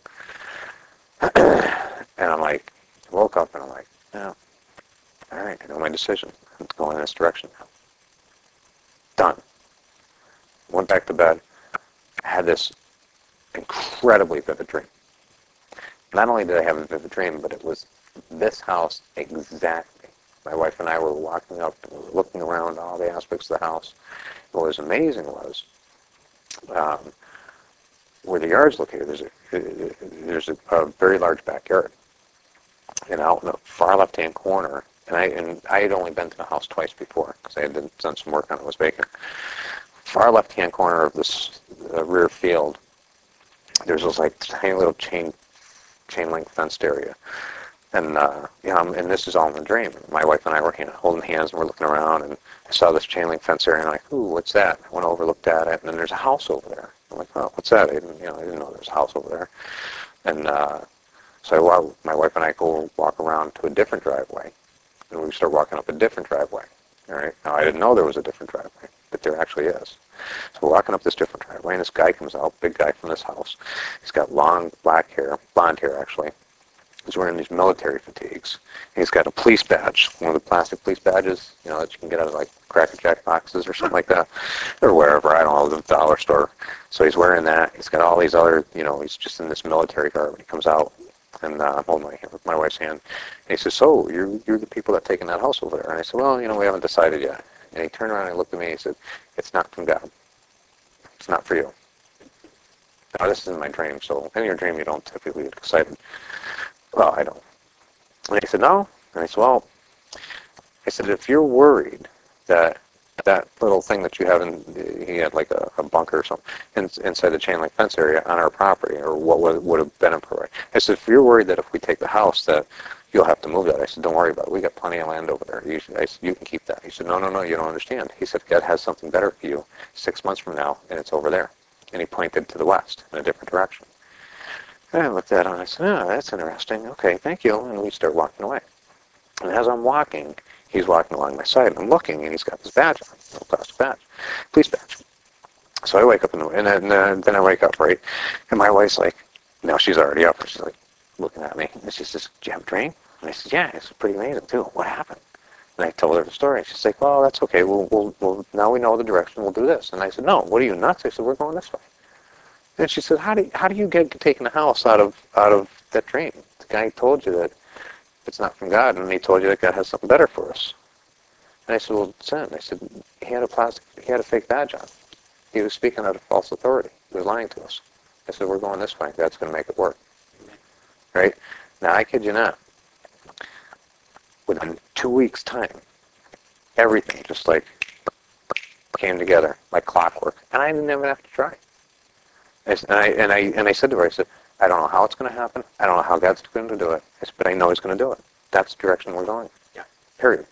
And I'm like, I woke up and I'm like, no, all right, I know my decision. I'm going in this direction now. Done. Went back to bed. I had this incredibly vivid dream. Not only did I have a vivid dream, but it was this house exactly. My wife and I were walking up and we were looking around all the aspects of the house. What was amazing was um, where the yard's located. There's a there's a, a very large backyard, and out in the far left-hand corner. And I and I had only been to the house twice before because I had done some work on it. It was vacant. Far left-hand corner of this uh, rear field, there's this like tiny little chain chain link fenced area. And, uh, you know, and this is all in the dream. My wife and I were, you know, holding hands and we're looking around, and I saw this chain link fence area, and I'm like, ooh, what's that? I went over, looked at it, and then there's a house over there. I'm like, oh, what's that? I didn't, you know, I didn't know there was a house over there. And uh, so I, walk, my wife and I go walk around to a different driveway, and we start walking up a different driveway. All right. Now, I didn't know there was a different driveway, but there actually is. So we're walking up this different driveway, and this guy comes out, big guy from this house. He's got long black hair, blonde hair, actually. He's wearing these military fatigues. He's got a police badge, one of the plastic police badges, you know, that you can get out of like Cracker Jack boxes or something like that, or wherever, I don't know, the dollar store. So he's wearing that. He's got all these other, you know, he's just in this military garb. And he comes out, and uh, I'm holding my, my wife's hand. And he says, so, you're, you're the people that taken that house over there. And I said, well, you know, we haven't decided yet. And he turned around and he looked at me and he said, it's not from God. It's not for you. Now, this is in my dream, so in your dream you don't typically get excited. Well, I don't. And he said, no. And I said, well, I said, if you're worried that that little thing that you have in, he had like a, a bunker or something in, inside the chain link fence area on our property, or what would, would have been a property. I said, if you're worried that if we take the house that you'll have to move that. I said, don't worry about it. We got plenty of land over there. You, should, I said, you can keep that. He said, no, no, no, you don't understand. He said, God has something better for you six months from now, and it's over there. And he pointed to the west in a different direction. And I looked at him and I said, oh, that's interesting. Okay, thank you. And we start walking away. And as I'm walking, he's walking along my side. And I'm looking, and he's got this badge on, a little plastic badge, police badge. So I wake up, in the, and then, uh, then I wake up, right? And my wife's like, now she's already up, and she's like looking at me. And she says, do you have a dream? And I said, yeah, it's pretty amazing, too. What happened? And I told her the story. She's like, well, that's okay. We'll, we'll, we'll, now we know the direction. We'll do this. And I said, no, what are you, nuts? I said, we're going this way. And she said, how do you, how do you get taking a house out of out of that dream? The guy told you that it's not from God, and he told you that God has something better for us. And I said, well, sin. I said, he had a plastic, he had a fake badge on. He was speaking out of false authority. He was lying to us. I said, we're going this way. God's going to make it work. Right? Now, I kid you not. Within two weeks' time, everything just like came together like clockwork, and I didn't even have to try. And I, and I and I said to her, I said, I don't know how it's going to happen. I don't know how God's going to do it. I said, but I know He's going to do it. That's the direction we're going. Yeah. Period.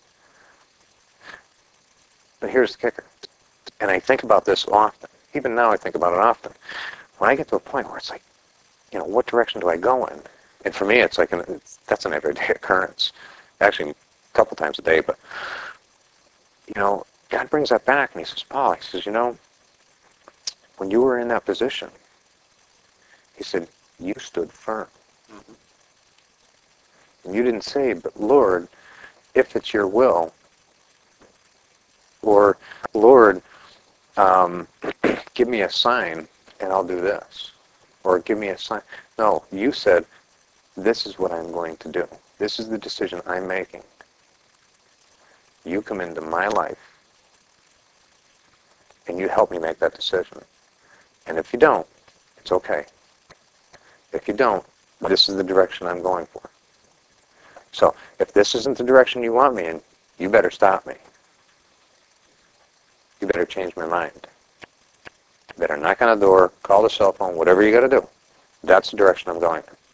But here's the kicker. And I think about this often. Even now I think about it often. When I get to a point where it's like, you know, what direction do I go in? And for me, it's like, an, it's, that's an everyday occurrence. Actually, a couple times a day. But, you know, God brings that back and He says, Paul, He says, you know, when you were in that position, He said, you stood firm. Mm-hmm. And you didn't say, but Lord, if it's your will, or Lord, um, give me a sign and I'll do this. Or give me a sign. No, you said, this is what I'm going to do. This is the decision I'm making. You come into my life and you help me make that decision. And if you don't, it's okay. If you don't, this is the direction I'm going for. So if this isn't the direction you want me in, you better stop me. You better change my mind. You better knock on the door, call the cell phone, whatever you got to do. That's the direction I'm going in.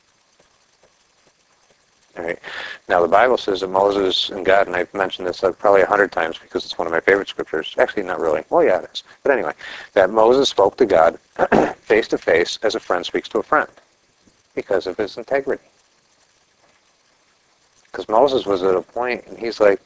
All right. Now the Bible says that Moses and God, and I've mentioned this probably a hundred times because it's one of my favorite scriptures. Actually, not really. Well, yeah, it is. But anyway, that Moses spoke to God face to face as a friend speaks to a friend because of his integrity. Because Moses was at a point, and he's like,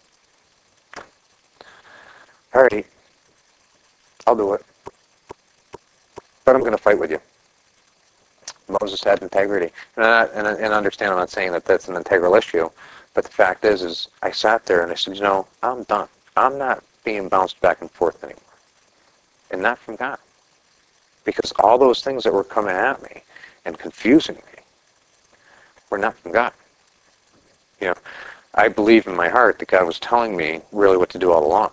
all right, I'll do it, but I'm going to fight with you. Moses had integrity. And, I, and, and understand, I'm not saying that that's an integral issue, but the fact is, is I sat there and I said, you know, I'm done. I'm not being bounced back and forth anymore. And not from God. Because all those things that were coming at me and confusing me were not from God. You know, I believe in my heart that God was telling me really what to do all along.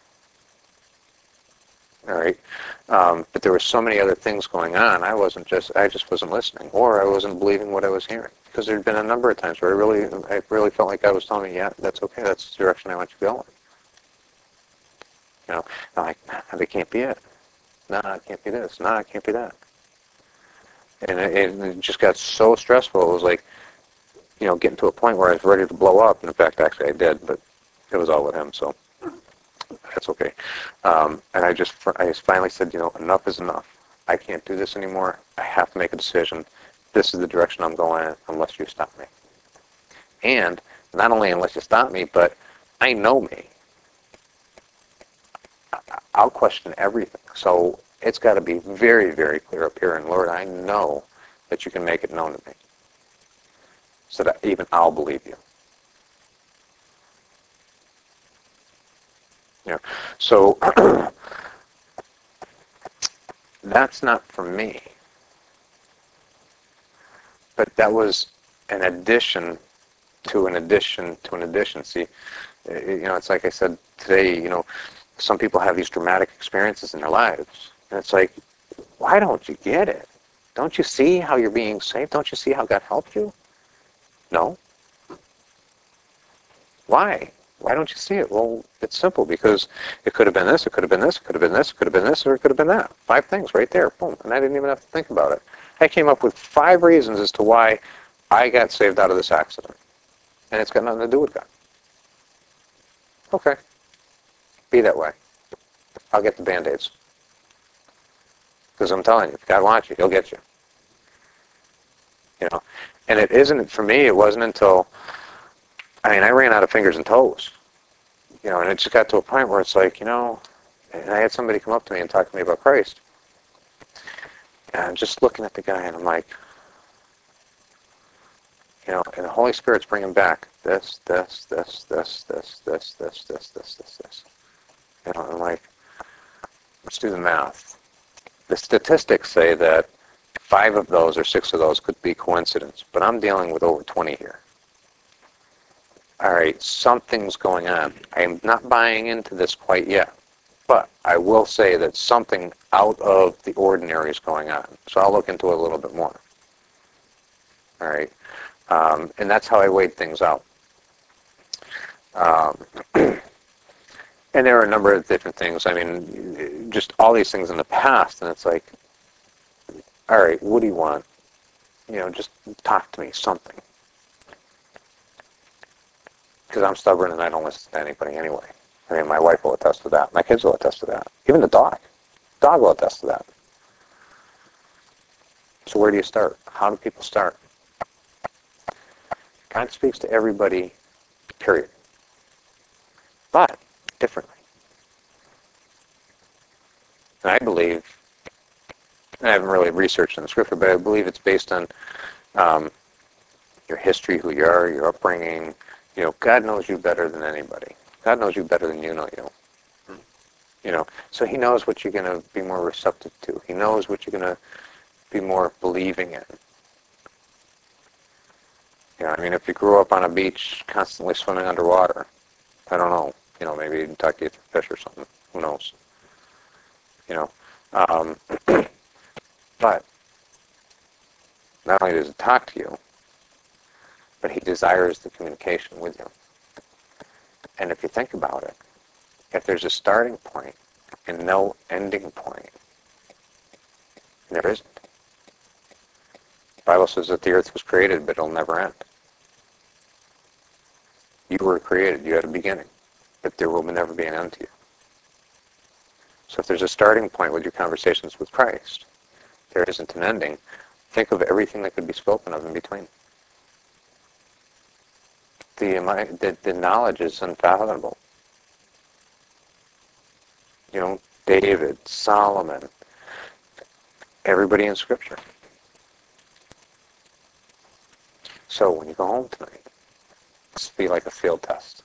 All right, um, but there were so many other things going on. I wasn't just, I just wasn't listening, or I wasn't believing what I was hearing. Because there had been a number of times where I really, I really felt like God was telling me, yeah, that's okay. That's the direction I want you going. You know, I'm like, nah, that can't be it. No, nah, it can't be this. No, nah, it can't be that. And it, and it just got so stressful. It was like, you know, getting to a point where I was ready to blow up. And in fact, actually I did, but it was all with him, so that's okay. Um, and I just, I just finally said, you know, enough is enough. I can't do this anymore. I have to make a decision. This is the direction I'm going in unless you stop me. And not only unless you stop me, but I know me. I'll question everything. So it's got to be very, very clear up here. And Lord, I know that you can make it known to me so that even I'll believe you. You know, so that's not for me. But that was an addition to an addition to an addition. See, you know, it's like I said today, you know, some people have these dramatic experiences in their lives. And it's like, why don't you get it? Don't you see how you're being saved? Don't you see how God helped you? No. Why? Why don't you see it? Well, it's simple, because it could have been this, it could have been this, it could have been this, it could have been this, or it could have been that. Five things right there. Boom. And I didn't even have to think about it. I came up with five reasons as to why I got saved out of this accident. And it's got nothing to do with God. Okay. Be that way. I'll get the Band-Aids. Because I'm telling you, if God wants you, he'll get you. You know, and it isn't, for me, it wasn't until, I mean, I ran out of fingers and toes. You know, and it just got to a point where it's like, you know, and I had somebody come up to me and talk to me about Christ. And I'm just looking at the guy and I'm like, you know, and the Holy Spirit's bringing back this, this, this, this, this, this, this, this, this, this, this. You know, I'm like, let's do the math. The statistics say that five of those or six of those could be coincidence, but I'm dealing with over twenty here. All right, something's going on. I'm not buying into this quite yet, but I will say that something out of the ordinary is going on. So I'll look into it a little bit more. All right, um, and that's how I weighed things out. Um, and there are a number of different things. I mean, just all these things in the past, and it's like, all right, what do you want? You know, just talk to me, something. Because I'm stubborn and I don't listen to anybody anyway. I mean, my wife will attest to that. My kids will attest to that. Even the dog. Dog will attest to that. So where do you start? How do people start? God speaks to everybody, period. But differently. And I believe, and I haven't really researched in the scripture, but I believe it's based on um, your history, who you are, your upbringing. You know, God knows you better than anybody. God knows you better than you know you. You know, so he knows what you're going to be more receptive to. He knows what you're going to be more believing in. You know, I mean, if you grew up on a beach constantly swimming underwater, I don't know, you know, maybe you'd talk to you through fish or something. Who knows? You know, um, but not only does he talk to you, but he desires the communication with you. And if you think about it, if there's a starting point and no ending point, there isn't. The Bible says that the earth was created, but it'll never end. You were created, you had a beginning, but there will never be an end to you. So if there's a starting point with your conversations with Christ, there isn't an ending. Think of everything that could be spoken of in between. The, the, the knowledge is unfathomable. You know, David, Solomon, everybody in Scripture. So when you go home tonight, this will be like a field test.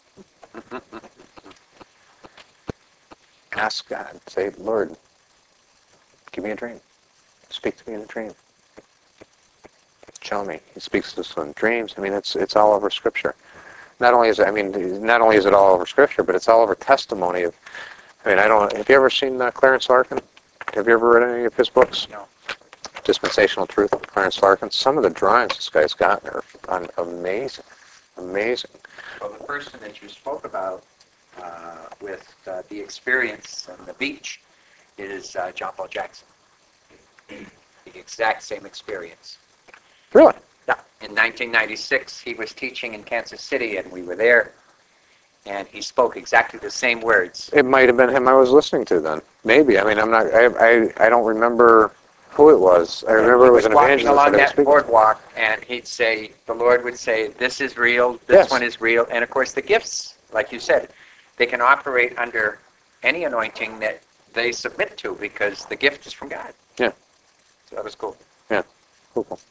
Ask God, say, Lord, give me a dream. Speak to me in a dream. Show me. He speaks to us in dreams. I mean, it's it's all over Scripture. Not only is it, I mean, not only is it all over Scripture, but it's all over testimony of. I mean, I don't. Have you ever seen uh, Clarence Larkin? Have you ever read any of his books? No. Dispensational Truth, Clarence Larkin. Some of the drawings this guy's got are amazing, amazing. Well, the person that you spoke about uh, with uh, the experience on the beach is uh, John Paul Jackson. the exact same experience. Really? Yeah. In nineteen ninety-six, he was teaching in Kansas City, and we were there, and he spoke exactly the same words. It might have been him I was listening to then. Maybe. I mean, I'm not. I I, I don't remember who it was. I remember he it was an walking evangelist along that I was that speaking. boardwalk, and he'd say, the Lord would say, this is real, this Yes. one is real, and of course the gifts, like you said, they can operate under any anointing that they submit to because the gift is from God. Yeah. So that was cool. Yeah. Cool. cool.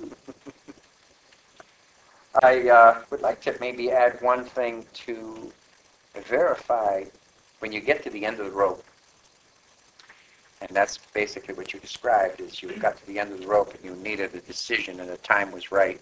I uh, would like to maybe add one thing to verify when you get to the end of the rope. And that's basically what you described, is you got to the end of the rope and you needed a decision and the time was right.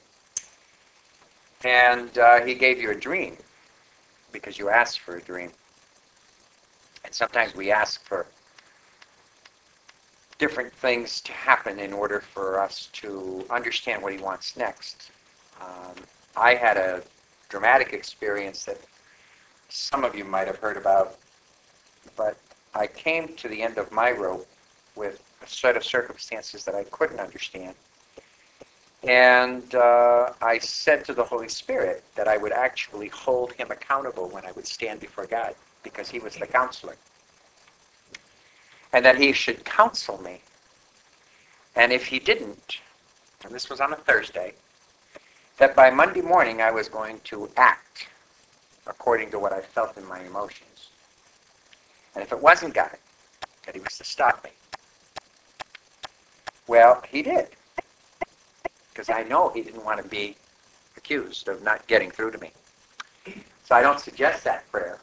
And uh, he gave you a dream because you asked for a dream. And sometimes we ask for different things to happen in order for us to understand what he wants next. Um, I had a dramatic experience that some of you might have heard about, but I came to the end of my rope with a set of circumstances that I couldn't understand. And uh, I said to the Holy Spirit that I would actually hold him accountable when I would stand before God, because he was the counselor. And that he should counsel me. And if he didn't, and this was on a Thursday, that by Monday morning I was going to act according to what I felt in my emotions. And if it wasn't God, that he was to stop me. Well, he did. Because I know he didn't want to be accused of not getting through to me. So I don't suggest that prayer.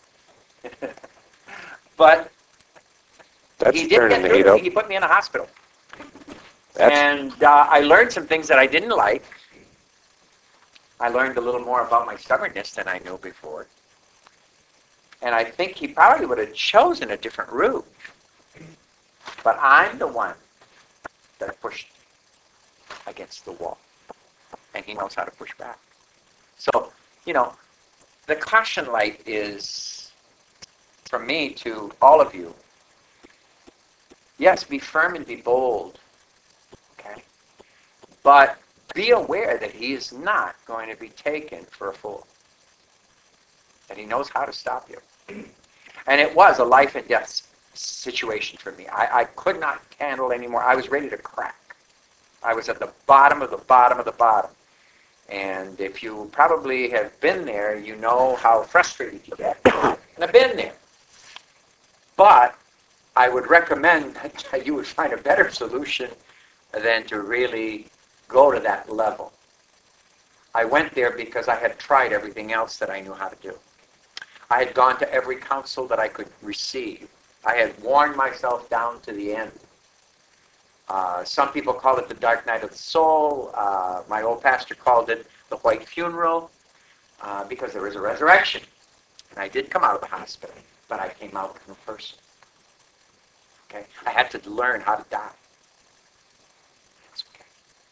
But That's he did turning get the through heat to me. up. He put me in a hospital. That's And uh, I learned some things that I didn't like. I learned a little more about my stubbornness than I knew before. And I think he probably would have chosen a different route. But I'm the one that pushed against the wall. And he knows how to push back. So, you know, the caution light is, from me to all of you, yes, be firm and be bold, okay? But be aware that he is not going to be taken for a fool. That he knows how to stop you. And it was a life and death situation for me. I, I could not handle anymore. I was ready to crack. I was at the bottom of the bottom of the bottom. And if you probably have been there, you know how frustrated you get. And I've been there. But I would recommend that you would find a better solution than to really go to that level. I went there because I had tried everything else that I knew how to do. I had gone to every counsel that I could receive. I had worn myself down to the end. Uh, some people call it the dark night of the soul. Uh, my old pastor called it the white funeral uh, because there is a resurrection. And I did come out of the hospital, but I came out as a person. Okay? I had to learn how to die. That's okay.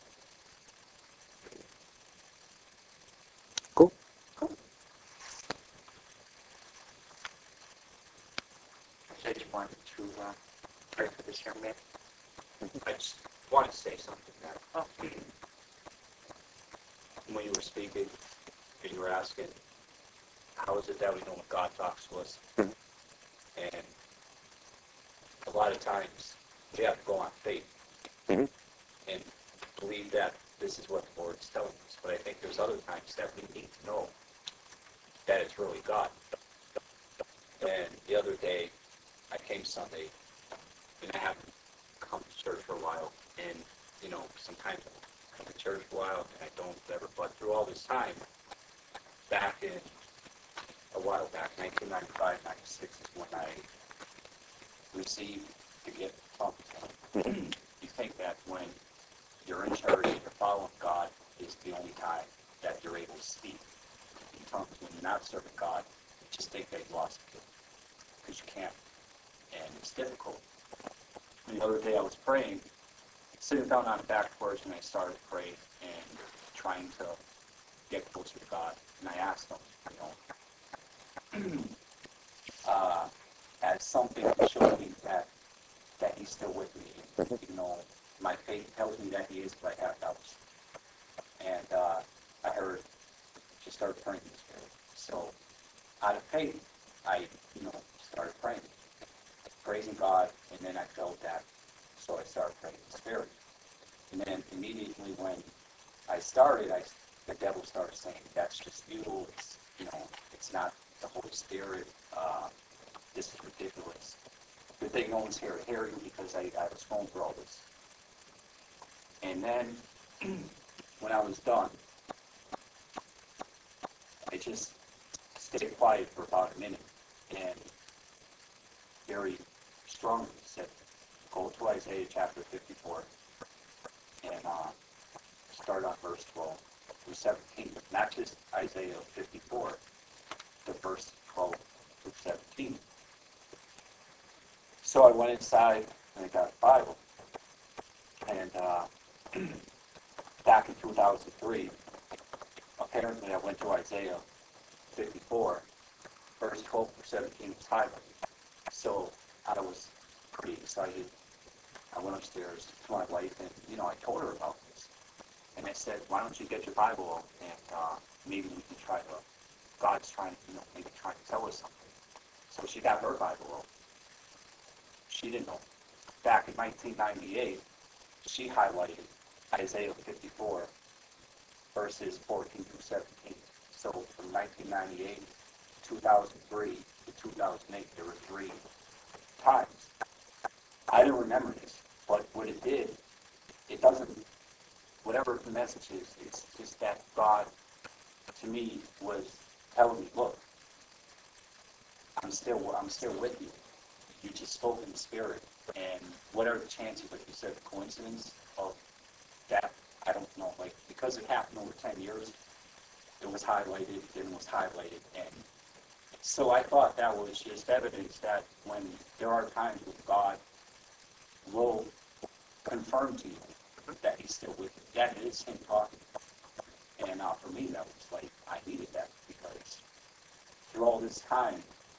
cool. Cool. I just wanted to uh, pray for this young man. I just want to say something there. Oh. When you were speaking, and you were asking, how is it that we know when God talks to us? Mhm. And a lot of times, we have to go on faith Mhm. and believe that this is what the Lord is telling us. But I think there's other times that we need to know that it's really God. And the other day, I came Sunday, and I haven't come to church for a while. And, you know, sometimes I come to church for a while, and I don't ever. But through all this time, back in, a while back, nineteen ninety-five, ninety-six is when I received the gift of tongues. You think that when you're in church, you're following God, is the only time that you're able to speak in tongues. When you're not serving God, you just think that you lost the gift, because you can't. And it's difficult. And the other day I was praying, sitting down on the back porch, and I started to pray and trying to get closer to God. And I asked him, you know, uh, as something to show me that that he's still with me, even though my faith tells me that he is, but I have doubts. And uh, I heard, just started praying in the Spirit. So out of faith, I, you know, started praying, praising God, and then I felt that, so I started praying in the Spirit. And then immediately when I started, I, the devil started saying, that's just you, it's, you know, it's not the Holy Spirit, uh, this is ridiculous. Good thing no one's here to hear you because I, I was going through all this. And then when I was done, I just stayed quiet for about a minute and very strongly said, go to Isaiah chapter fifty-four and uh, start on verse twelve through seventeen. Not just Isaiah fifty-four, but verse twelve through seventeen. So I went inside and I got a Bible. And uh, back in two thousand three, apparently I went to Isaiah fifty-four, verse twelve through seventeen was highlighted. So I was pretty excited. I went upstairs to my wife and, you know, I told her about this. And I said, why don't you get your Bible out and uh, maybe we can try to, God's trying to, you know, maybe trying to tell us something. So she got her Bible out. She didn't know. Back in nineteen ninety-eight, she highlighted Isaiah fifty-four, verses fourteen through seventeen. So from nineteen ninety-eight to two thousand three to two thousand eight, there were three times. I didn't remember this, but what it did, it doesn't, whatever the message is, it's just that God, to me, was telling me, look, I'm still, I'm still with you. You just spoke in the Spirit, and what are the chances, like you said, the coincidence of that? I don't know. Like, because it happened over ten years, it was highlighted, then it was highlighted, and so I thought that was just evidence that when there are times when God will confirm to you that He's still with you, that is Him talking. And uh, for me, that was like, I needed that, because through all this time,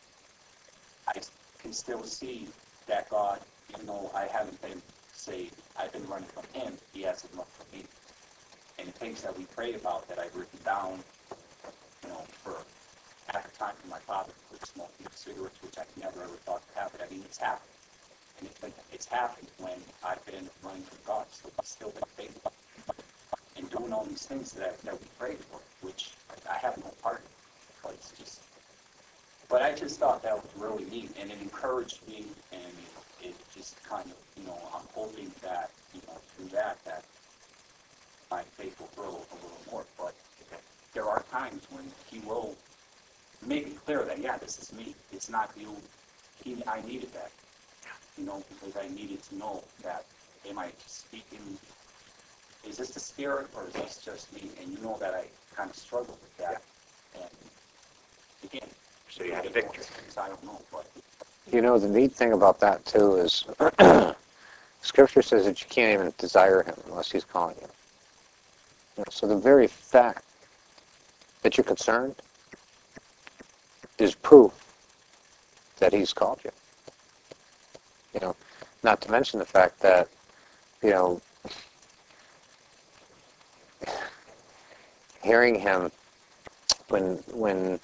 I can still see that God, even though I haven't been saved, I've been running from Him, He hasn't run from me. And the things that we prayed about that I've written down, you know, for at the time for my father to quit smoking cigarettes, which I never ever thought to happen. I mean, it's happened. And it's, been, it's happened when I've been running from God, so I've still been faithful. And doing all these things that, that we prayed for, which I have no part in, because it's just, but I just thought that was really neat, and it encouraged me, and it just kind of, you know, I'm hoping that, you know, through that, that my faith will grow a little more. But there are times when He will make it clear that, yeah, this is me. It's not you. He, I needed that, you know, because I needed to know that, am I speaking, is this the Spirit or is this just me? And you know that I kind of struggle with that. Yeah. And again, so you had a victory. I don't know, but You know, the neat thing about that, too, is Scripture says that you can't even desire Him unless He's calling you. You know, so the very fact that you're concerned is proof that He's called you. You know, not to mention the fact that, you know, hearing Him when when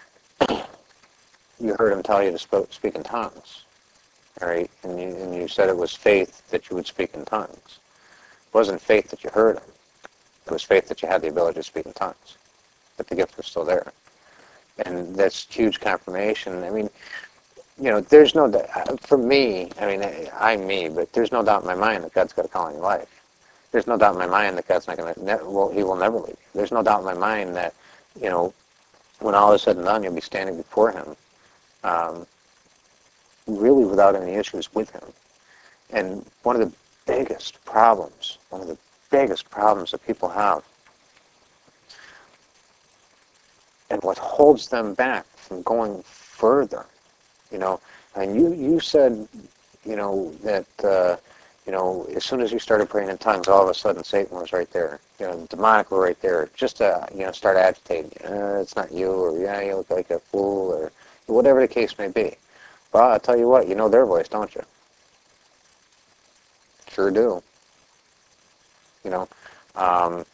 you heard Him tell you to sp- speak in tongues, all right, and you, and you said it was faith that you would speak in tongues. It wasn't faith that you heard Him. It was faith that you had the ability to speak in tongues, that the gift was still there. And that's huge confirmation. I mean, you know, there's no, for me, I mean, I'm me, but there's no doubt in my mind that God's got a call in your life. There's no doubt in my mind that God's not going to, well, He will never leave you. There's no doubt in my mind that, you know, when all is said and done, you'll be standing before Him, um, really without any issues with Him. And one of the biggest problems, one of the biggest problems that people have, and what holds them back from going further, you know, and you, you said, you know, that, uh, you know, as soon as you started praying in tongues, all of a sudden Satan was right there. You know, the demonic were right there, just to, you know, start agitating. Uh, it's not you, or yeah, you look like a fool, or whatever the case may be. Well, I'll tell you what, you know their voice, don't you? Sure do. You know, um,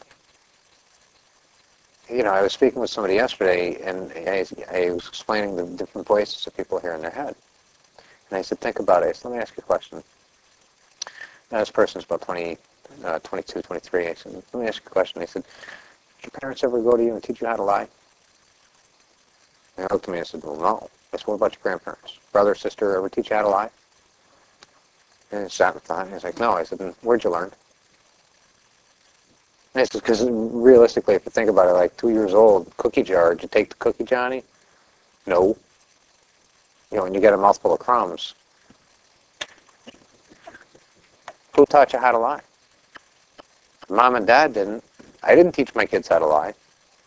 you know, I was speaking with somebody yesterday, and I, I was explaining the different voices that people hear in their head. And I said, think about it. I said, let me ask you a question. Now, this person's about twenty, uh, twenty-two, twenty-three. I said, let me ask you a question. I said, did your parents ever go to you and teach you how to lie? And he looked at me and said, well, no. I said, what about your grandparents? Brother, sister, ever teach you how to lie? And he sat and thought. And he's like, no. I said, then where'd you learn? And I said, because realistically, if you think about it, like two years old, cookie jar, did you take the cookie, Johnny? No. You know, and you get a mouthful of crumbs. Who taught you how to lie? Mom and Dad didn't. I didn't teach my kids how to lie.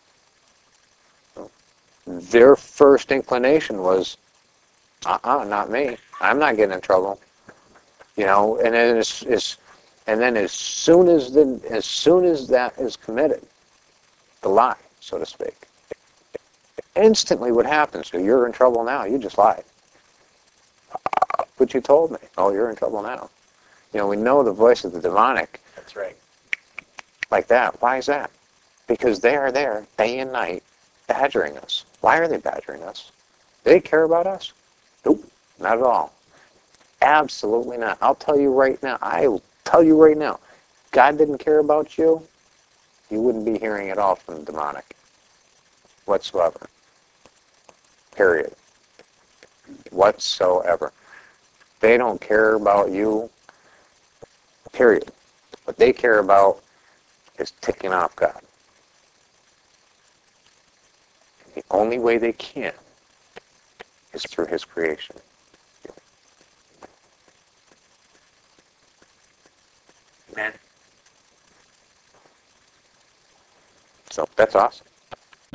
Their first inclination was, uh-uh, not me. I'm not getting in trouble. You know, and then it's, it's and then as soon as the as soon as that is committed, the lie, so to speak, instantly what happens? So you're in trouble now. You just lied. But you told me. Oh, you're in trouble now. You know, we know the voice of the demonic. That's right. Like that. Why is that? Because they are there day and night badgering us. Why are they badgering us? Do they care about us? Nope, not at all. Absolutely not. I'll tell you right now. I will tell you right now. God didn't care about you, you wouldn't be hearing it all from the demonic whatsoever. Period. Whatsoever. They don't care about you. Period. What they care about is ticking off God. The only way they can is through His creation. Amen. So that's awesome.